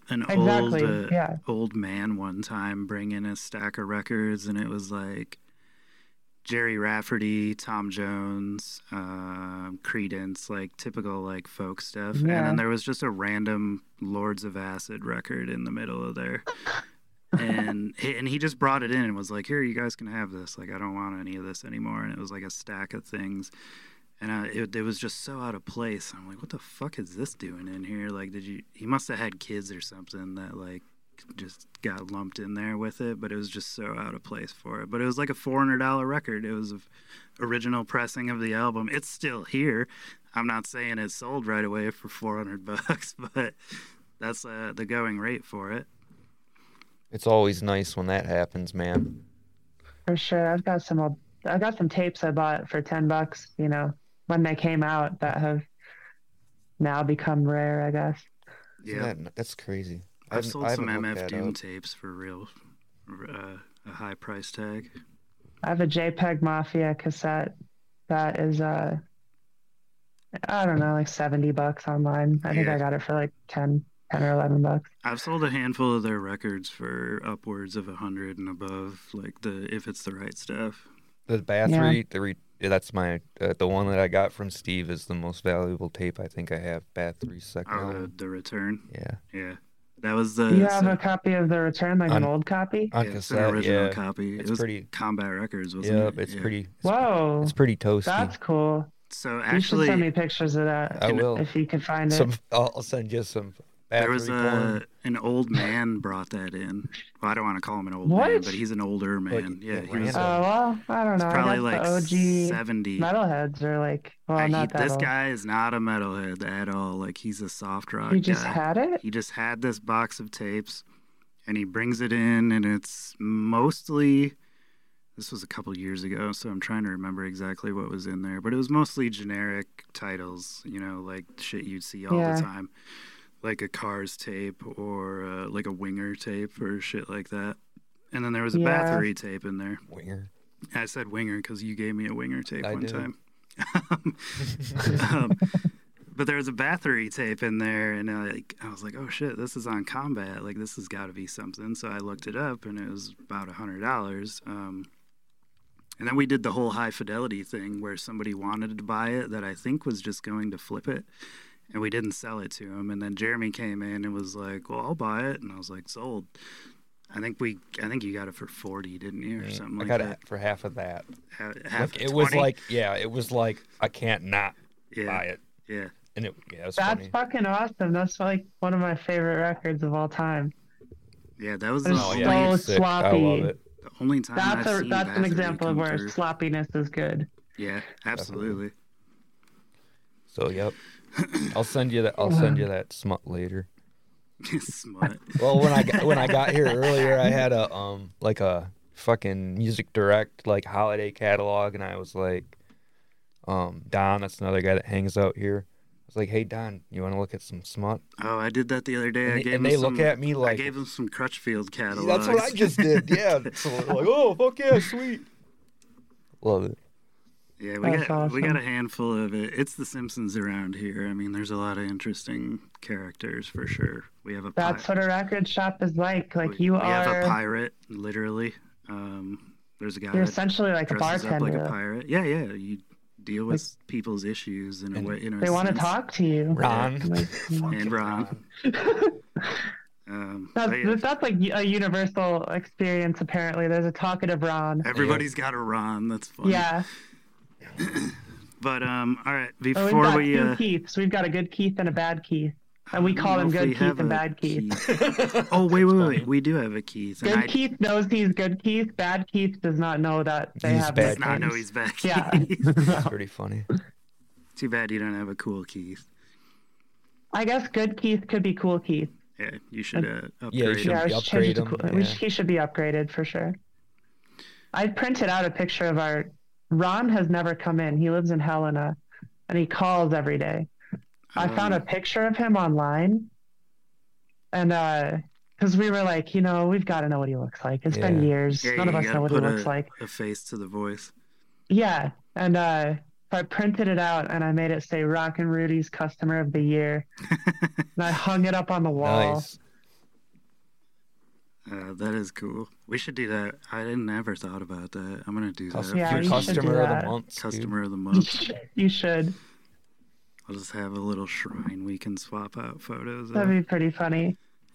an old man one time bring in a stack of records, and it was like Jerry Rafferty, Tom Jones, Creedence, like typical like folk stuff. Yeah. And then there was just a random Lords of Acid record in the middle of there. and he just brought it in and was like, here, you guys can have this. Like, I don't want any of this anymore. And it was like a stack of things. And it was just so out of place. I'm like, what the fuck is this doing in here? Like, he must have had kids or something that like just got lumped in there with it, but it was just so out of place for it. But it was like a $400 record. It was an original pressing of the album. It's still here. I'm not saying it sold right away for $400, but that's the going rate for it. It's always nice when that happens, man. For sure. I've got some tapes I bought for $10, when they came out, that have now become rare, I guess. Yeah, that's crazy. I've sold some MF Doom tapes for real, a high price tag. I have a JPEG Mafia cassette that is, I don't know, like $70 online. I think I got it for like 10 or $11. I've sold a handful of their records for upwards of 100 and above, like if it's the right stuff. The Bathory, that's my the one that I got from Steve is the most valuable tape I think I have. Bathory's second album. The Return. Yeah. That was You have a copy of The Return, like an old copy? On cassette, it's an original copy. It was pretty Combat Records, wasn't it? It's pretty. Whoa. It's pretty toasty. That's cool. So you actually, should send me pictures of that. I will. If you can find it. I'll send you some. There was an old man brought that in. Well, I don't want to call him an old man, but he's an older man. He was. Well, I don't know. Probably like the OG 70. Metalheads are like, not that this old. guy is not a metalhead at all. Like, he's a soft rock guy. He just had it? He just had this box of tapes, and he brings it in, and it's mostly. This was a couple years ago, so I'm trying to remember exactly what was in there. But it was mostly generic titles, like shit you'd see all the time. Like a Cars tape or like a Winger tape or shit like that. And then there was a Bathory tape in there. Winger. I said Winger because you gave me a Winger tape one time. But there was a Bathory tape in there, and I was like, oh shit, this is on Combat. Like, this has got to be something. So I looked it up, and it was about $100. And then we did the whole high fidelity thing where somebody wanted to buy it that I think was just going to flip it. And we didn't sell it to him. And then Jeremy came in and was like, well, I'll buy it. And I was like, sold. I think you got it for 40, didn't you? Or something like that. I got it for half of that. Half it was like, I can't not buy it. Yeah. And it was That's funny. fucking awesome. That's like one of my favorite records of all time. Yeah, that was so sloppy. I love it. The only time that's an example of where sloppiness is good. Yeah, absolutely. So, yep. I'll send you that smut later. Smut. Well, when I got here earlier, I had a fucking Music Direct like holiday catalog, and I was like, Don, that's another guy that hangs out here. I was like, "Hey Don, you want to look at some smut?" Oh, I did that the other day. And they look at me like, I gave them some Crutchfield catalogs. That's what I just did. Yeah. So they're like, "Oh, fuck yeah, sweet." Love it. Yeah, we got a handful of it. It's The Simpsons around here. I mean, there's a lot of interesting characters for sure. We have a. That's what a record shop is like. Like we have a pirate, literally. There's a guy. You're essentially like a bartender. Up like a pirate. Yeah. You deal with people's issues in a way. They want to talk to you. Ron. And Ron. That's like a universal experience. Apparently, there's a talkative Ron. Everybody's got a Ron. That's funny. Yeah. But all right. Before we've got two Keiths. We've got a good Keith and a bad Keith, and we call him Good Keith and Bad Keith. Oh wait. We do have a Keith. Good Keith knows he's Good Keith. Bad Keith does not know that they have bad. Does not know he's bad Keith. Yeah. That's pretty funny. Too bad you don't have a cool Keith. I guess Good Keith could be cool Keith. Yeah, you should upgrade him. Upgrade him. He should be upgraded for sure. I printed out a picture of our. Ron has never come in. He lives in Helena, and he calls every day. I found a picture of him online, and because we were like, we've got to know what he looks like. It's been years. None of us know what he looks like. A face to the voice. Yeah, and so I printed it out, and I made it say Rockin' Rudy's Customer of the Year, and I hung it up on the wall. Nice. That is cool. We should do that. I never thought about that. I'm gonna do that. Yeah, your customer of the month. Customer of the month. You should. I'll just have a little shrine we can swap out photos of. That'd be pretty funny.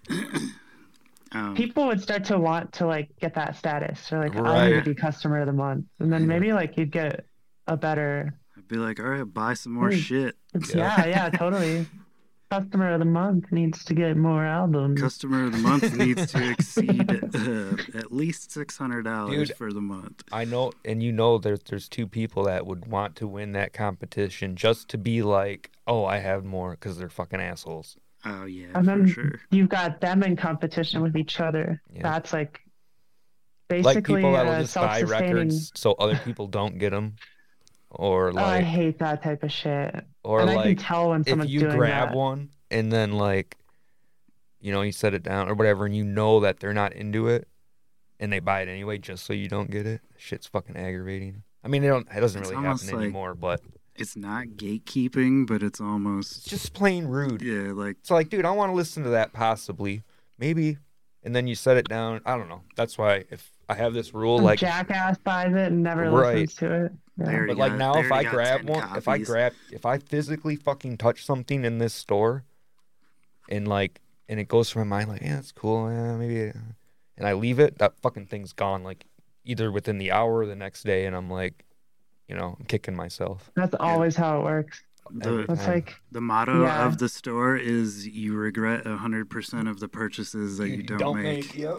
People would start to want to like get that status. Or like, I need to be customer of the month, and then maybe like you'd get a better. I'd be like, all right, buy some more shit. Yeah, totally. Customer of the month needs to get more albums. Customer of the month needs to exceed at least $600 for the month. I know, and there's two people that would want to win that competition just to be like, oh, I have more because they're fucking assholes. Oh yeah, and then for sure. You've got them in competition with each other. Yeah. That's like basically like people that will just buy records so other people don't get them. Or like, I hate that type of shit. Or and like, I can tell when someone's doing that. If you grab one and then like, you set it down or whatever, and you know that they're not into it, and they buy it anyway just so you don't get it. Shit's fucking aggravating. I mean, it doesn't really happen anymore, but it's not gatekeeping, but it's almost just plain rude. Yeah, like it's like, dude, I want to listen to that possibly, maybe, and then you set it down. I don't know. That's why if I have this rule, like jackass buys it and never listens to it. Yeah. But like now, if I grab one, if I physically fucking touch something in this store, and it goes through my mind like, yeah, that's cool, maybe, and I leave it, that fucking thing's gone, like either within the hour or the next day, and I'm like, I'm kicking myself. That's always how it works. The motto of the store is you regret 100% of the purchases that you don't make. Yep.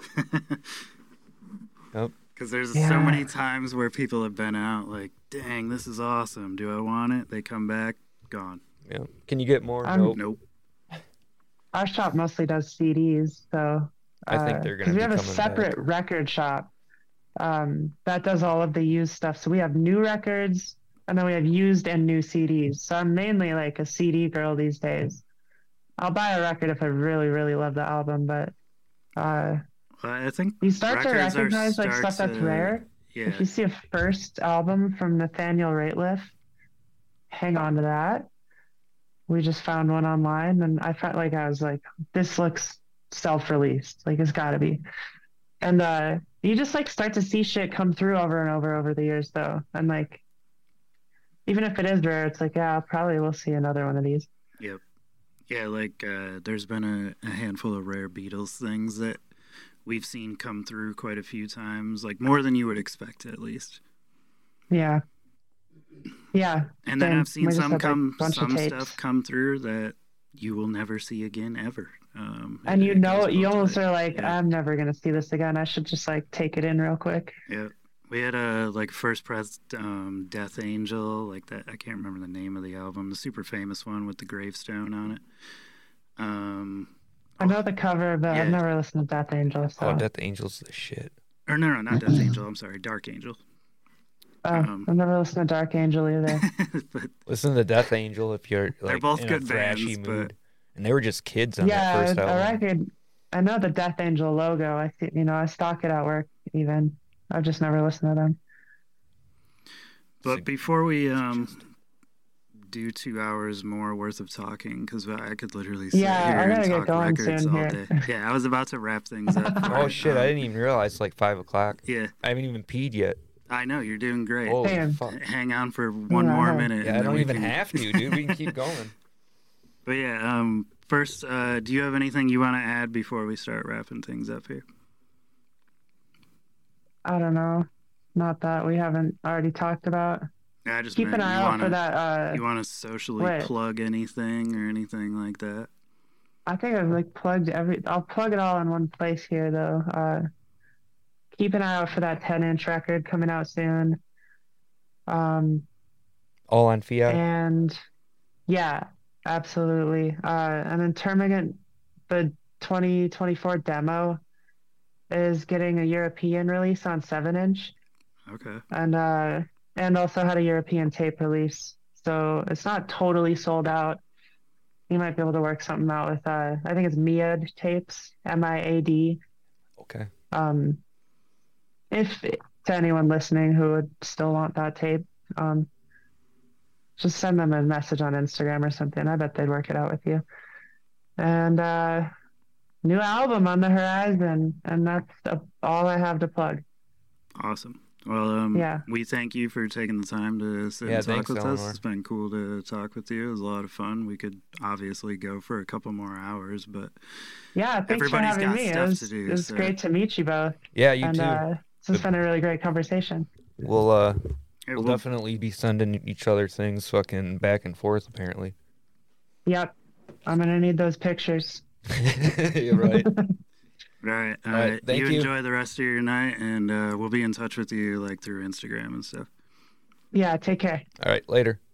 Yep. Because there's so many times where people have been out like, dang, this is awesome. Do I want it? They come back, gone. Yeah. Can you get more? Nope. Our shop mostly does CDs, so I think they're going to be coming back. We have a separate record shop that does all of the used stuff. So we have new records, and then we have used and new CDs. So I'm mainly like a CD girl these days. I'll buy a record if I really, really love the album, but I think you start to recognize like stuff that's rare. Yeah. If you see a first album from Nathaniel Rateliff, hang on to that. We just found one online, and I felt like I was like, this looks self-released. Like it's got to be. And you just like start to see shit come through over and over the years, though. And like, even if it is rare, it's like, yeah, probably we'll see another one of these. Yep. Yeah, like there's been a handful of rare Beatles things that we've seen come through quite a few times, like more than you would expect, at least. Yeah. Yeah. And then I've seen some stuff come through that you will never see again, ever. And you almost are like, I'm never going to see this again. I should just like take it in real quick. Yeah. We had a like first press Death Angel, like that. I can't remember the name of the album, the super famous one with the gravestone on it. I know the cover, but I've never listened to Death Angel. So. Oh, Death Angel's the shit. Or no, not Death Angel. I'm sorry, Dark Angel. I've never listened to Dark Angel either. But Listen to Death Angel if you're they're like both in good a thrashy bands, mood. but And they were just kids on that Yeah, first I album. reckon. I know the Death Angel logo. I see, I stalk it at work. Even I've just never listened to them. but before we do 2 hours more worth of talking, because I could literally sit Yeah, I here gotta and get talk going records soon all here. day. Yeah, I was about to wrap things up. Oh shit! I didn't even realize it's like 5 o'clock. Yeah, I haven't even peed yet. I know you're doing great. Holy Damn. fuck! Hang on for one Yeah, more I know. minute. Yeah, and I then don't we even can- have to, dude. We can keep going. But yeah, first, do you have anything you want to add before we start wrapping things up here? I don't know. Not that we haven't already talked about. Yeah, I just Keep meant an eye you out wanna, for that. you want to socially what? plug anything or anything like that? I think I've like plugged I'll plug it all in one place here though. Keep an eye out for that 10-inch record coming out soon. All on Fiat. And yeah, absolutely. And then Termagant, the 2024 demo is getting a European release on 7-inch, Okay. and also had a European tape release. So it's not totally sold out. You might be able to work something out with I think it's Miad tapes, MIAD. Okay. If to anyone listening who would still want that tape, just send them a message on Instagram or something. I bet they'd work it out with you. And new album on the horizon, and that's all I have to plug. Awesome. Well, Yeah. we thank you for taking the time to sit Yeah, and talk thanks, with us. Eleanor. It's been cool to talk with you. It was a lot of fun. We could obviously go for a couple more hours, but Yeah, thanks Everybody's for having got me. stuff to do, It was so- great to meet you both. Yeah, you and too. This has been a really great conversation. We'll yeah, we'll well, definitely be sending each other things fucking back and forth. Apparently. Yep, I'm gonna need those pictures. You're right. all right. All right, thank you. Enjoy the rest of your night, and we'll be in touch with you like through Instagram and stuff. Yeah, take care. All right. Later.